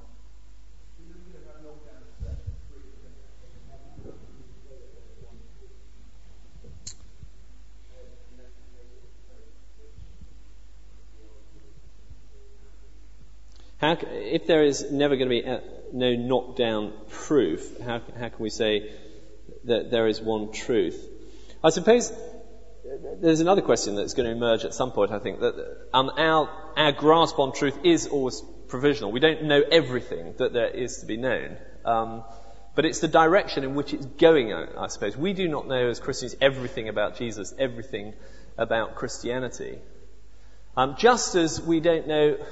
Speaker 2: How, if there is never going to be a, no knockdown proof, how, how can we say that there is one truth? I suppose there's another question that's going to emerge at some point, I think, that um, our, our grasp on truth is always provisional. We don't know everything that there is to be known. Um, but it's the direction in which it's going, I suppose. We do not know as Christians everything about Jesus, everything about Christianity. Um, just as we don't know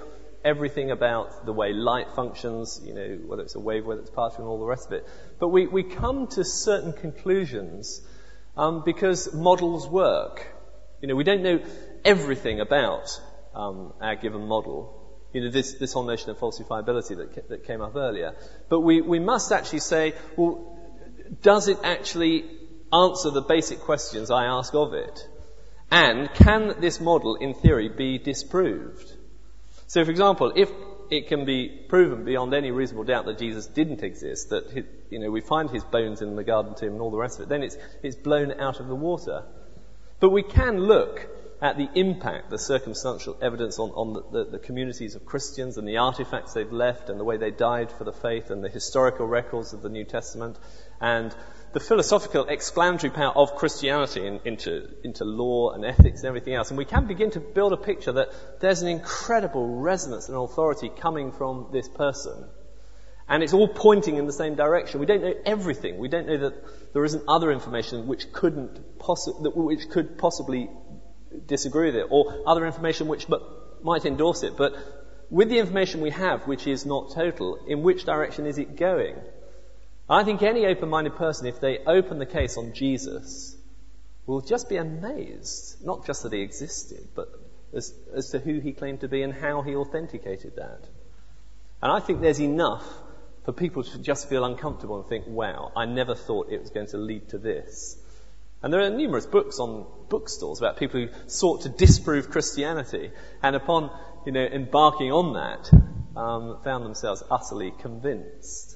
Speaker 2: everything about the way light functions, you know, whether it's a wave, whether it's particle, and all the rest of it. But we, we come to certain conclusions um, because models work. You know, we don't know everything about um, our given model. You know, this, this whole notion of falsifiability that, ca- that came up earlier. But we, we must actually say, well, does it actually answer the basic questions I ask of it? And can this model, in theory, be disproved? So, for example, if it can be proven beyond any reasonable doubt that Jesus didn't exist, that his, you know we find his bones in the garden tomb and all the rest of it, then it's it's blown out of the water. But we can look at the impact, the circumstantial evidence on, on the, the, the communities of Christians and the artifacts they've left and the way they died for the faith and the historical records of the New Testament and the philosophical explanatory power of Christianity in, into, into law and ethics and everything else. And we can begin to build a picture that there's an incredible resonance and authority coming from this person. And it's all pointing in the same direction. We don't know everything. We don't know that there isn't other information which couldn't possi- which could possibly disagree with it, or other information which but, might endorse it. But with the information we have, which is not total, in which direction is it going? I think any open-minded person, if they open the case on Jesus, will just be amazed, not just that he existed, but as, as to who he claimed to be and how he authenticated that. And I think there's enough for people to just feel uncomfortable and think, wow, I never thought it was going to lead to this. And there are numerous books on bookstores about people who sought to disprove Christianity, and upon, you know, embarking on that, um, found themselves utterly convinced.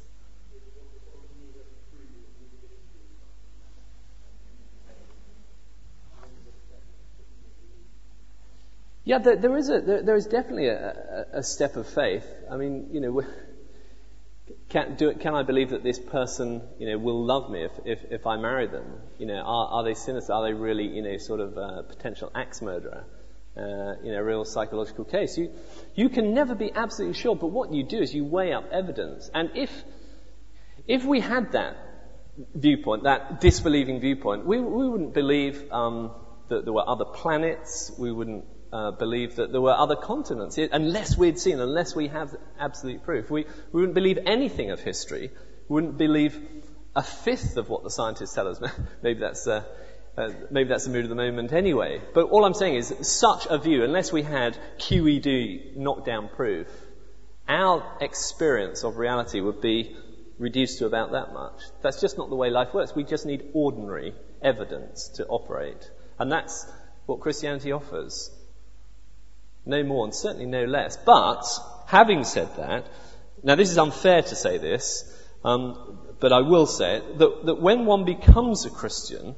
Speaker 2: Yeah, there, there is a there, there is definitely a, a, a step of faith. I mean, you know, can do it, can I believe that this person, you know, will love me if if, if I marry them? You know, are, are they sinners? Are they really, you know, sort of a potential axe murderer? Uh, you know, a real psychological case. You you can never be absolutely sure, but what you do is you weigh up evidence. And if if we had that viewpoint, that disbelieving viewpoint, we we wouldn't believe um, that there were other planets. We wouldn't Uh, believe that there were other continents, unless we'd seen, unless we have absolute proof. We, we wouldn't believe anything of history. We wouldn't believe a fifth of what the scientists tell us. maybe that's uh, uh, maybe that's the mood of the moment anyway. But all I'm saying is, such a view, unless we had Q E D knockdown proof, our experience of reality would be reduced to about that much. That's just not the way life works. We just need ordinary evidence to operate, and that's what Christianity offers. No more and certainly no less. But, having said that, now this is unfair to say this, um, but I will say it, that, that when one becomes a Christian,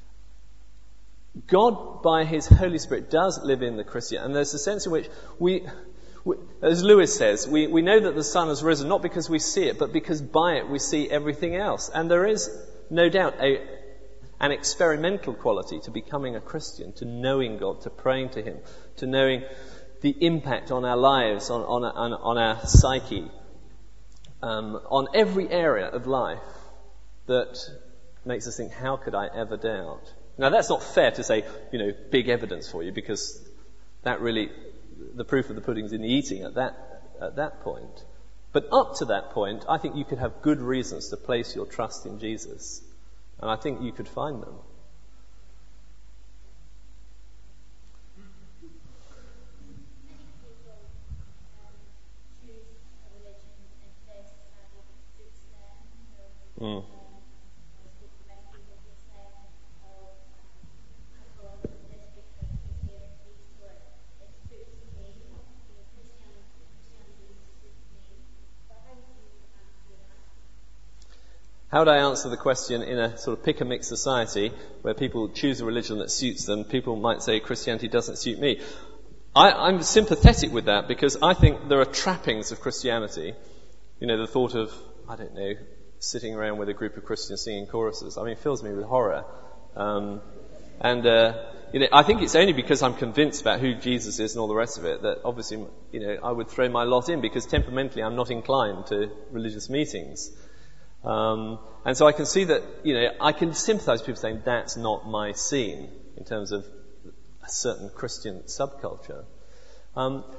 Speaker 2: God, by his Holy Spirit, does live in the Christian. And there's a sense in which we, we as Lewis says, we, we know that the sun has risen, not because we see it, but because by it we see everything else. And there is, no doubt, a, an experimental quality to becoming a Christian, to knowing God, to praying to him, to knowing the impact on our lives, on, on, on, on our psyche, um, on every area of life that makes us think, how could I ever doubt? Now, that's not fair to say, you know, big evidence for you, because that really, the proof of the pudding's in the eating at that, at that point. But up to that point, I think you could have good reasons to place your trust in Jesus. And I think you could find them. Mm. How would I answer the question in a sort of pick-and-mix society where people choose a religion that suits them? People might say Christianity doesn't suit me. I, I'm sympathetic with that because I think there are trappings of Christianity. You know, the thought of, I don't know, sitting around with a group of Christians singing choruses. I mean, it fills me with horror. Um, and, uh, you know, I think it's only because I'm convinced about who Jesus is and all the rest of it that obviously, you know, I would throw my lot in because temperamentally I'm not inclined to religious meetings. Um, and so I can see that, you know, I can sympathise with people saying that's not my scene in terms of a certain Christian subculture. Um,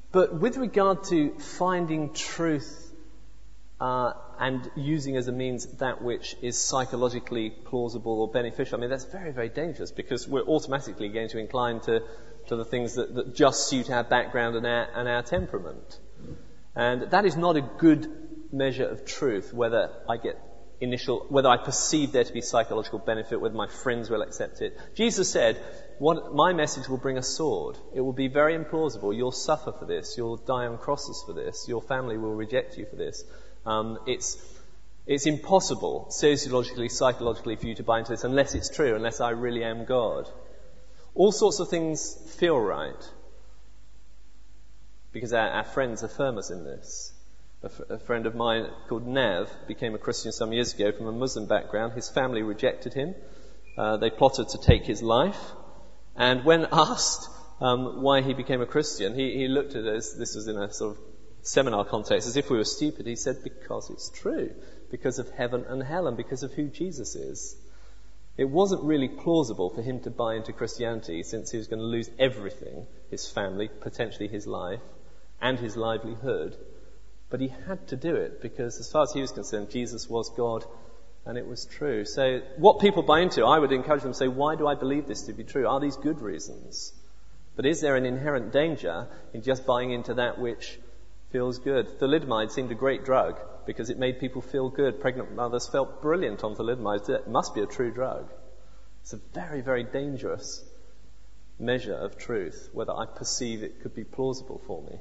Speaker 2: But with regard to finding truth uh, and using as a means that which is psychologically plausible or beneficial, I mean, that's very, very dangerous, because we're automatically going to incline to, to the things that, that just suit our background and our, and our temperament. And that is not a good measure of truth, whether I get initial, whether I perceive there to be psychological benefit, whether my friends will accept it. Jesus said, what, my message will bring a sword. It will be very implausible. You'll suffer for this. You'll die on crosses for this. Your family will reject you for this. Um, it's, it's impossible, sociologically, psychologically, for you to buy into this unless it's true, unless I really am God. All sorts of things feel right, because our, our friends affirm us in this. A, f- a friend of mine called Nav became a Christian some years ago from a Muslim background. His family rejected him. Uh, they plotted to take his life. And when asked um, why he became a Christian, he, he looked at us, this was in a sort of seminar context, as if we were stupid. He said, because it's true, because of heaven and hell, and because of who Jesus is. It wasn't really plausible for him to buy into Christianity, since he was going to lose everything, his family, potentially his life, and his livelihood. But he had to do it, because as far as he was concerned, Jesus was God, and it was true. So what people buy into, I would encourage them to say, why do I believe this to be true? Are these good reasons? But is there an inherent danger in just buying into that which feels good? Thalidomide seemed a great drug because it made people feel good. Pregnant mothers felt brilliant on thalidomide. It must be a true drug. It's a very, very dangerous measure of truth, whether I perceive it could be plausible for me.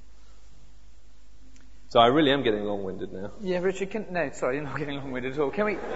Speaker 2: So I really am getting long-winded now.
Speaker 1: Yeah, Richard, can, no, sorry, you're not getting long-winded at all. Can we,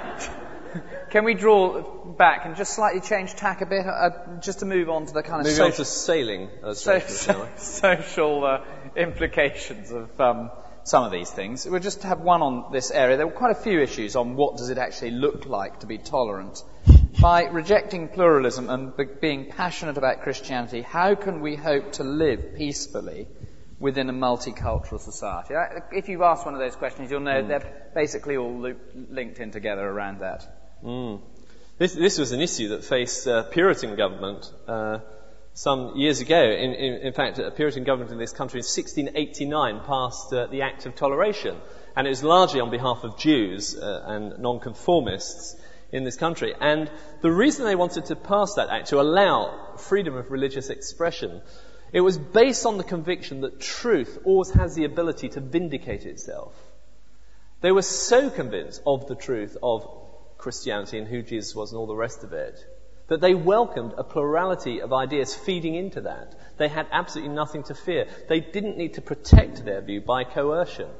Speaker 1: can we draw back and just slightly change tack a bit, uh, just to move on to the kind of
Speaker 2: Moving
Speaker 1: social,
Speaker 2: on to sailing, uh,
Speaker 1: so, so, social uh, implications of um, some of these things. We'll just have one on this area. There were quite a few issues on what does it actually look like to be tolerant. By rejecting pluralism and be- being passionate about Christianity, how can we hope to live peacefully within a multicultural society? If you've asked one of those questions, you'll know mm. they're basically all loop- linked in together around that.
Speaker 2: Mm. This, this was an issue that faced uh, Puritan government uh, some years ago. In, in, in fact, a Puritan government in this country in sixteen eighty-nine passed uh, the Act of Toleration, and it was largely on behalf of Jews uh, and nonconformists in this country. And the reason they wanted to pass that act, to allow freedom of religious expression, it was based on the conviction that truth always has the ability to vindicate itself. They were so convinced of the truth of Christianity and who Jesus was and all the rest of it, that they welcomed a plurality of ideas feeding into that. They had absolutely nothing to fear. They didn't need to protect their view by coercion.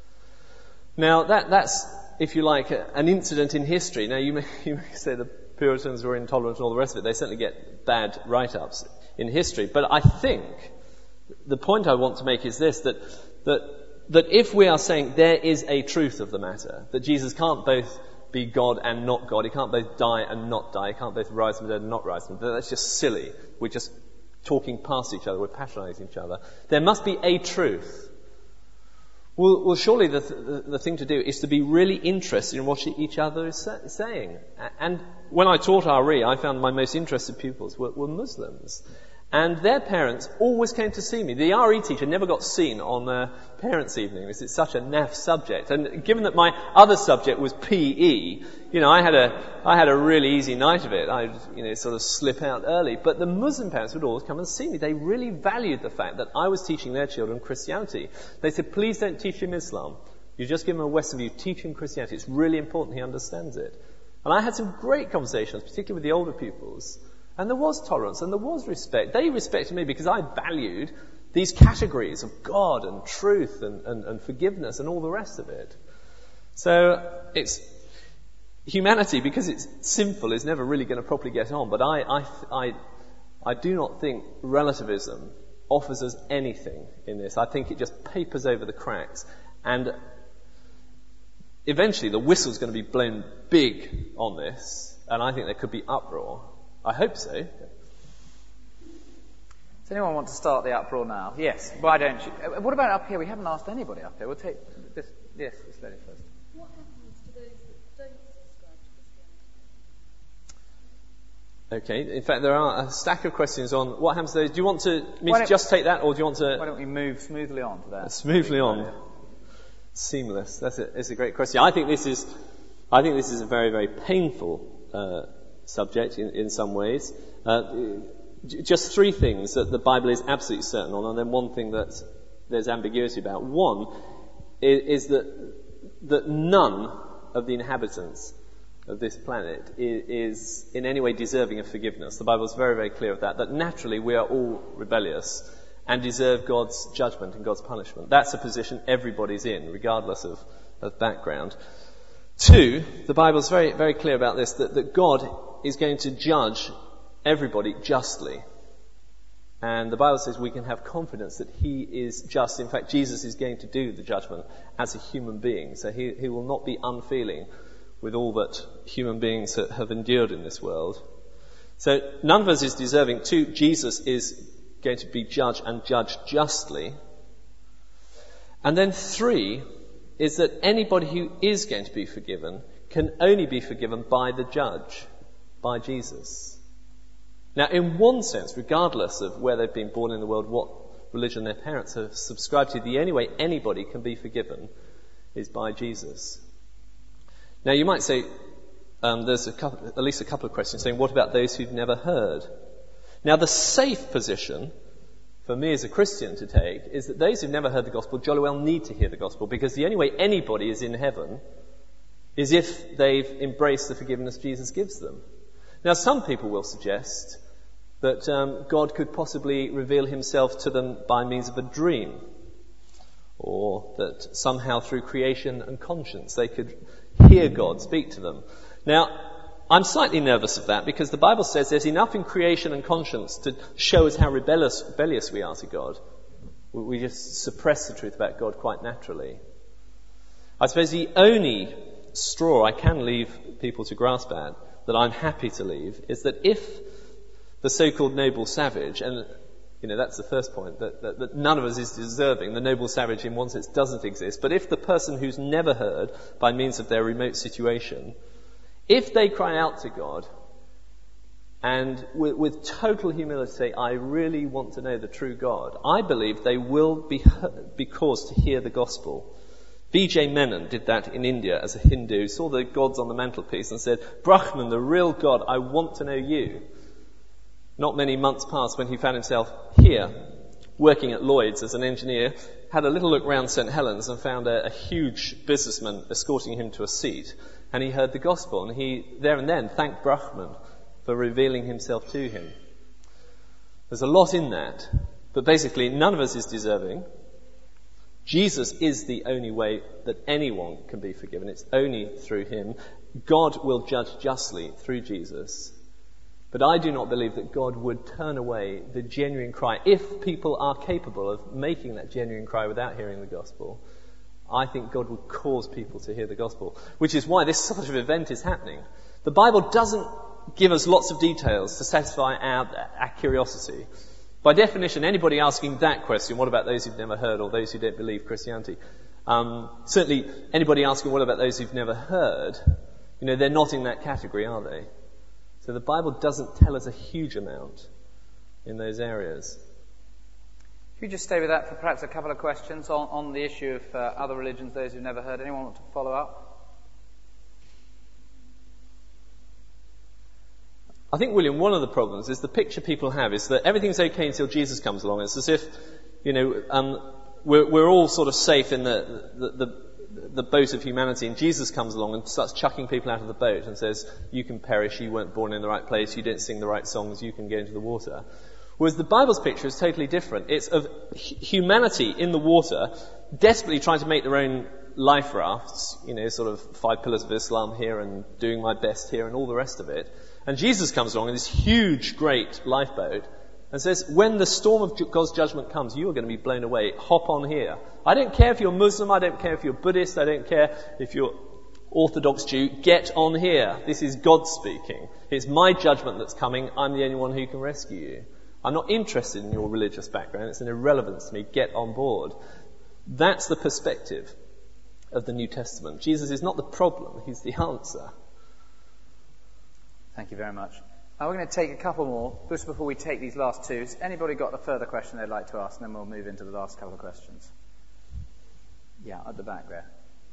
Speaker 2: Now, that, that's, if you like, an incident in history. Now, you may, you may say the Puritans were intolerant and all the rest of it. They certainly get bad write-ups in history. But I think the point I want to make is this, that, that, that if we are saying there is a truth of the matter, that Jesus can't both be God and not God, he can't both die and not die, he can't both rise from the dead and not rise from the dead, that's just silly. We're just talking past each other, we're patronizing each other. There must be a truth. Well, well surely the, the, the thing to do is to be really interested in what each other is sa- saying. And when I taught R E, I found my most interested pupils were, were Muslims. And their parents always came to see me. The R E teacher never got seen on uh, parents' evening because it's such a naff subject. And given that my other subject was P E, you know, I had a I had a really easy night of it. I'd, you know, sort of slip out early. But the Muslim parents would always come and see me. They really valued the fact that I was teaching their children Christianity. They said, please don't teach him Islam. You just give him a Western view. Teach him Christianity. It's really important he understands it. And I had some great conversations, particularly with the older pupils. And there was tolerance and there was respect. They respected me because I valued these categories of God and truth and, and, and forgiveness and all the rest of it. So it's humanity, because it's sinful, is never really going to properly get on. But I, I, I, I do not think relativism offers us anything in this. I think it just papers over the cracks. And eventually the whistle's going to be blown big on this. And I think there could be uproar. I hope so.
Speaker 1: Does anyone want to start the uproar now? Yes. Why don't you? What about up here? We haven't asked anybody up here. We'll take this. Yes, this lady first.
Speaker 3: What happens to those that don't subscribe to
Speaker 2: Okay, in fact there are a stack of questions on what happens to those. Do you want to, me to
Speaker 1: don't-
Speaker 2: just take that, or do you want to...
Speaker 1: Why don't we move smoothly on to that?
Speaker 2: Smoothly on. Seamless. That's a, that's a great question. I think this is, I think this is a very, very painful uh, subject in, in some ways. Uh, j- just three things that the Bible is absolutely certain on, and then one thing that there's ambiguity about. One is, is that that none of the inhabitants of this planet is, is in any way deserving of forgiveness. The Bible is very, very clear of that. That naturally we are all rebellious and deserve God's judgment and God's punishment. That's a position everybody's in, regardless of, of background. Two, the Bible's very, very clear about this, that, that God is going to judge everybody justly. And the Bible says we can have confidence that He is just. In fact, Jesus is going to do the judgment as a human being. So He, he will not be unfeeling with all that human beings have endured in this world. So none of us is deserving. Two, Jesus is going to be judged and judged justly. And then three is that anybody who is going to be forgiven can only be forgiven by the judge, by Jesus. Now, in one sense, regardless of where they've been born in the world, what religion their parents have subscribed to, the only way anybody can be forgiven is by Jesus. Now, you might say, um, there's a couple, at least a couple of questions saying, what about those who've never heard? Now, the safe position for me as a Christian to take is that those who've never heard the gospel jolly well need to hear the gospel, because the only way anybody is in heaven is if they've embraced the forgiveness Jesus gives them. Now, some people will suggest that um, God could possibly reveal Himself to them by means of a dream, or that somehow through creation and conscience they could hear God speak to them. Now, I'm slightly nervous of that, because the Bible says there's enough in creation and conscience to show us how rebellious, rebellious we are to God. We just suppress the truth about God quite naturally. I suppose the only straw I can leave people to grasp at, that I'm happy to leave, is that if the so-called noble savage, and you know that's the first point, that, that, that none of us is deserving, the noble savage in one sense doesn't exist, but if the person who's never heard by means of their remote situation, if they cry out to God and with, with total humility say, I really want to know the true God, I believe they will be, be caused to hear the gospel. B J Menon did that in India as a Hindu, saw the gods on the mantelpiece and said, Brahman, the real God, I want to know you. Not many months passed when he found himself here, working at Lloyd's as an engineer, had a little look round Saint Helens and found a, a huge businessman escorting him to a seat, and he heard the gospel, and he there and then thanked Brahman for revealing himself to him. There's a lot in that, but basically none of us is deserving. Jesus is the only way that anyone can be forgiven. It's only through Him. God will judge justly through Jesus. But I do not believe that God would turn away the genuine cry. If people are capable of making that genuine cry without hearing the gospel, I think God would cause people to hear the gospel, which is why this sort of event is happening. The Bible doesn't give us lots of details to satisfy our, our curiosity. By definition, anybody asking that question, what about those who've never heard or those who don't believe Christianity? Um, certainly, anybody asking what about those who've never heard, you know, they're not in that category, are they? So the Bible doesn't tell us a huge amount in those areas.
Speaker 1: If you just stay with that for perhaps a couple of questions on, on the issue of uh, other religions, those who've never heard. Anyone want to follow up?
Speaker 2: I think, William, one of the problems is the picture people have is that everything's okay until Jesus comes along. It's as if, you know, um, we're, we're all sort of safe in the, the, the, the boat of humanity, and Jesus comes along and starts chucking people out of the boat and says, you can perish, you weren't born in the right place, you didn't sing the right songs, you can go into the water. Whereas the Bible's picture is totally different. It's of humanity in the water, desperately trying to make their own life rafts, you know, sort of five pillars of Islam here and doing my best here and all the rest of it. And Jesus comes along in this huge, great lifeboat and says, when the storm of God's judgment comes, you are going to be blown away. Hop on here. I don't care if you're Muslim, I don't care if you're Buddhist, I don't care if you're Orthodox Jew. Get on here. This is God speaking. It's my judgment that's coming. I'm the only one who can rescue you. I'm not interested in your religious background. It's an irrelevance to me. Get on board. That's the perspective of the New Testament. Jesus is not the problem. He's the answer.
Speaker 1: Thank you very much. Now we're going to take a couple more just before we take these last two. Has anybody got a further question they'd like to ask? And then we'll move into the last couple of questions. Yeah, at the back there.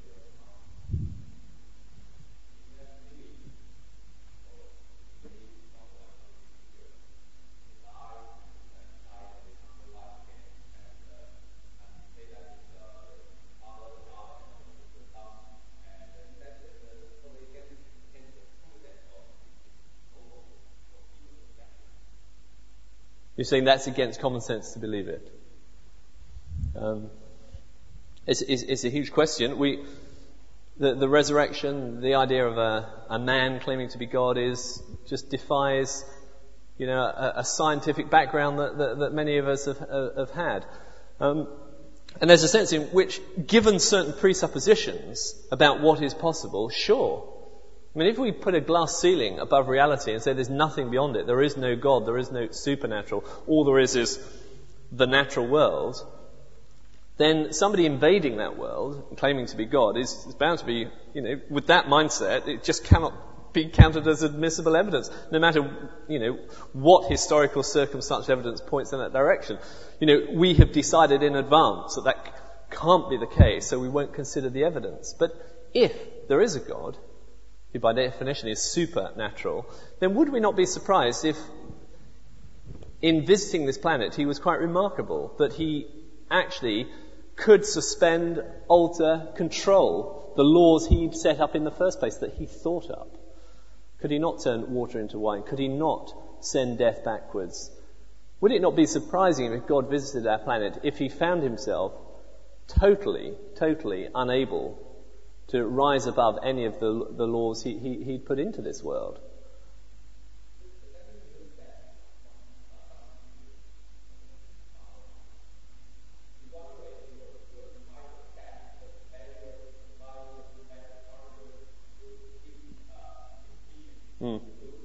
Speaker 2: You're saying that's against common sense to believe it. Um, it's, it's, it's a huge question. We, the, the resurrection, the idea of a, a man claiming to be God is just defies, you know, a, a scientific background that, that, that many of us have, have had. Um, and there's a sense in which, given certain presuppositions about what is possible, sure. I mean, if we put a glass ceiling above reality and say there's nothing beyond it, there is no God, there is no supernatural, all there is is the natural world, then somebody invading that world and claiming to be God is, is bound to be, you know, with that mindset, it just cannot be counted as admissible evidence, no matter, you know, what historical circumstantial evidence points in that direction. You know, we have decided in advance that that can't be the case, so we won't consider the evidence. But if there is a God, who by definition is supernatural, then would we not be surprised if in visiting this planet he was quite remarkable, that he actually could suspend, alter, control the laws he'd set up in the first place, that he thought up? Could he not turn water into wine? Could he not send death backwards? Would it not be surprising if God visited our planet if he found himself totally, totally unable to rise above any of the, the laws he, he, he'd put into this world? Hmm.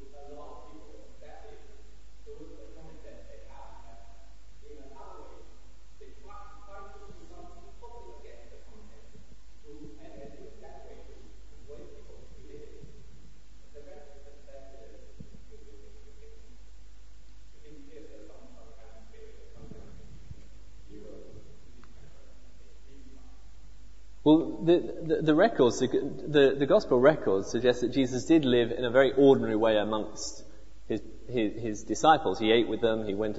Speaker 2: Well, the, the, the records, the, the, the gospel records suggest that Jesus did live in a very ordinary way amongst his, his, his disciples. He ate with them, he went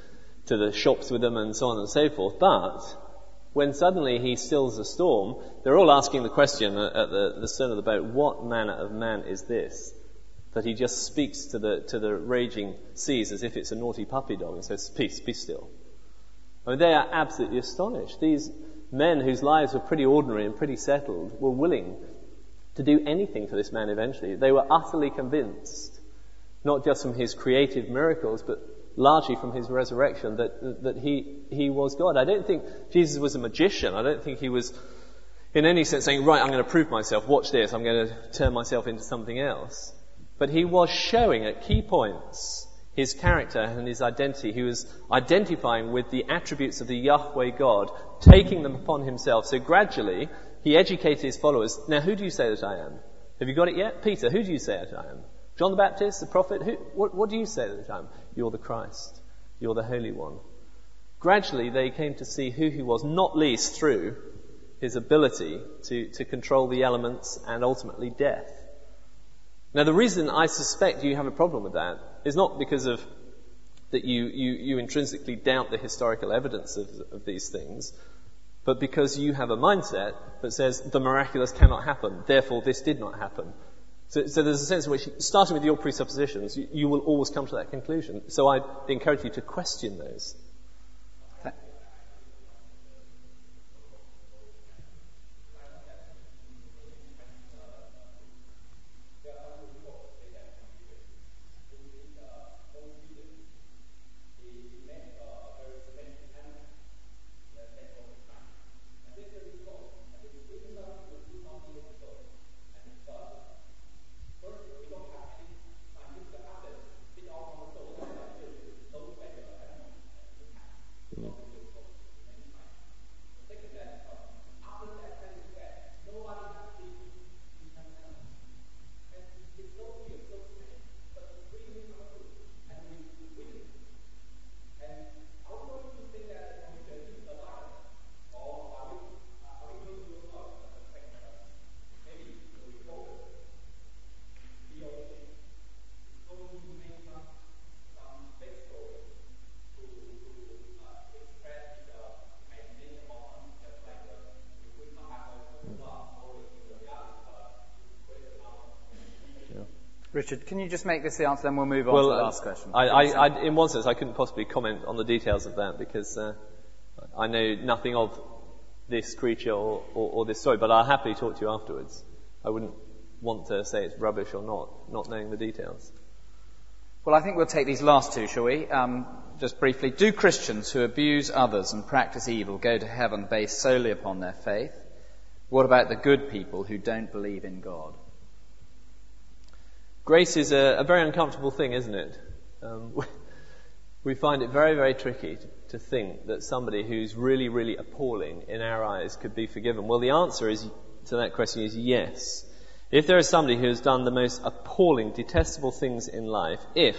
Speaker 2: to the shops with them, and so on and so forth. But when suddenly he stills a storm, they're all asking the question at the, the stern of the boat, what manner of man is this, that he just speaks to the, to the raging seas as if it's a naughty puppy dog and says, peace, be still. I mean, they are absolutely astonished. These men whose lives were pretty ordinary and pretty settled were willing to do anything for this man eventually. They were utterly convinced, not just from his creative miracles, but largely from his resurrection, that that he he was God. I don't think Jesus was a magician. I don't think he was in any sense saying, right, I'm going to prove myself, watch this, I'm going to turn myself into something else. But he was showing at key points his character and his identity. He was identifying with the attributes of the Yahweh God, taking them upon himself. So gradually, he educated his followers. Now, who do you say that I am? Have you got it yet? Peter, who do you say that I am? John the Baptist, the prophet? Who, what, what do you say that I am? You're the Christ. You're the Holy One. Gradually, they came to see who he was, not least through his ability to, to control the elements and ultimately death. Now, the reason I suspect you have a problem with that is not because of that you, you, you intrinsically doubt the historical evidence of, of these things, but because you have a mindset that says the miraculous cannot happen, therefore this did not happen. So, so there's a sense in which, starting with your presuppositions, you, you will always come to that conclusion. So I encourage you to question those.
Speaker 1: Richard, can you just make this the answer, then we'll move on
Speaker 2: well,
Speaker 1: to the last question.
Speaker 2: I, I, I, in one sense, I couldn't possibly comment on the details of that because uh, I know nothing of this creature or, or, or this story, but I'll happily talk to you afterwards. I wouldn't want to say it's rubbish or not, not knowing the details.
Speaker 1: Well, I think we'll take these last two, shall we? Um, just briefly. Do Christians who abuse others and practice evil go to heaven based solely upon their faith? What about the good people who don't believe in God?
Speaker 2: Grace is a, a very uncomfortable thing, isn't it? Um, we find it very, very tricky to, to think that somebody who's really, really appalling in our eyes could be forgiven. Well, the answer is to that question is yes. If there is somebody who has done the most appalling, detestable things in life, if,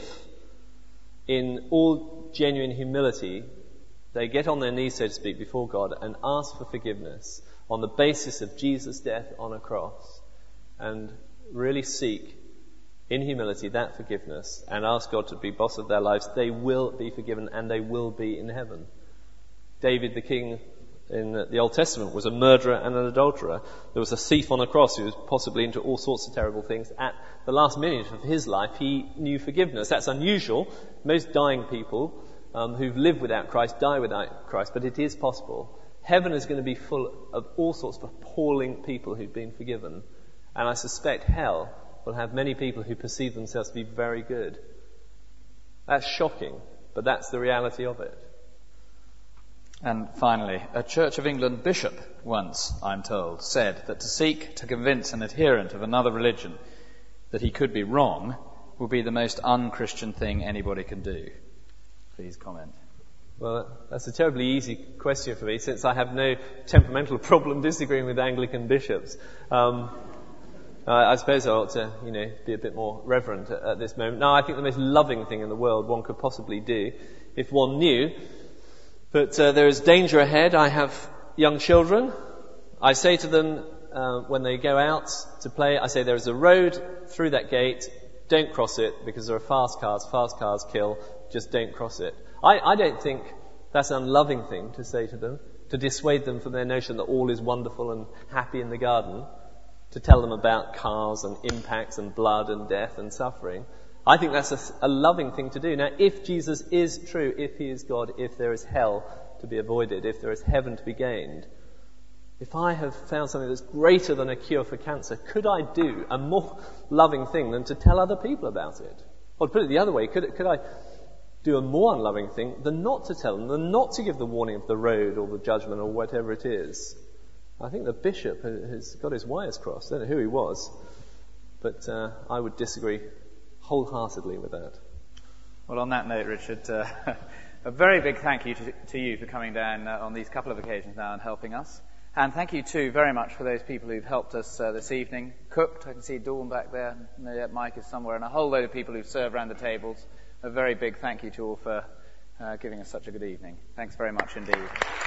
Speaker 2: in all genuine humility, they get on their knees, so to speak, before God and ask for forgiveness on the basis of Jesus' death on a cross, and really seek in humility that forgiveness and ask God to be boss of their lives, they will be forgiven and they will be in heaven. David the king in the Old Testament was a murderer and an adulterer. There was a thief on a cross who was possibly into all sorts of terrible things. At the last minute of his life, he knew forgiveness. That's unusual. Most dying people um, who've lived without Christ die without Christ, but it is possible. Heaven is going to be full of all sorts of appalling people who've been forgiven. And I suspect hell will have many people who perceive themselves to be very good. That's shocking, but that's the reality of it.
Speaker 1: And finally, a Church of England bishop once, I'm told, said that to seek to convince an adherent of another religion that he could be wrong will be the most un-Christian thing anybody can do. Please comment.
Speaker 2: Well, that's a terribly easy question for me, since I have no temperamental problem disagreeing with Anglican bishops. Um, I suppose I ought to, you know, be a bit more reverent at, at this moment. No, I think the most loving thing in the world one could possibly do, if one knew But uh, there is danger ahead. I have young children. I say to them uh, when they go out to play, I say there is a road through that gate. Don't cross it because there are fast cars. Fast cars kill. Just don't cross it. I, I don't think that's an unloving thing to say to them, to dissuade them from their notion that all is wonderful and happy in the garden, to tell them about cars and impacts and blood and death and suffering. I think that's a, a loving thing to do. Now, if Jesus is true, if he is God, if there is hell to be avoided, if there is heaven to be gained, if I have found something that's greater than a cure for cancer, could I do a more loving thing than to tell other people about it? Or to put it the other way, could, could I do a more unloving thing than not to tell them, than not to give the warning of the road or the judgment or whatever it is? I think the bishop has got his wires crossed. I don't know who he was, but uh, I would disagree wholeheartedly with that.
Speaker 1: Well, on that note, Richard, uh, a very big thank you to, to you for coming down uh, on these couple of occasions now and helping us. And thank you too very much for those people who've helped us uh, this evening. Cooked, I can see Dawn back there, no, yet Mike is somewhere, and a whole load of people who've served around the tables. A very big thank you to all for uh, giving us such a good evening. Thanks very much indeed.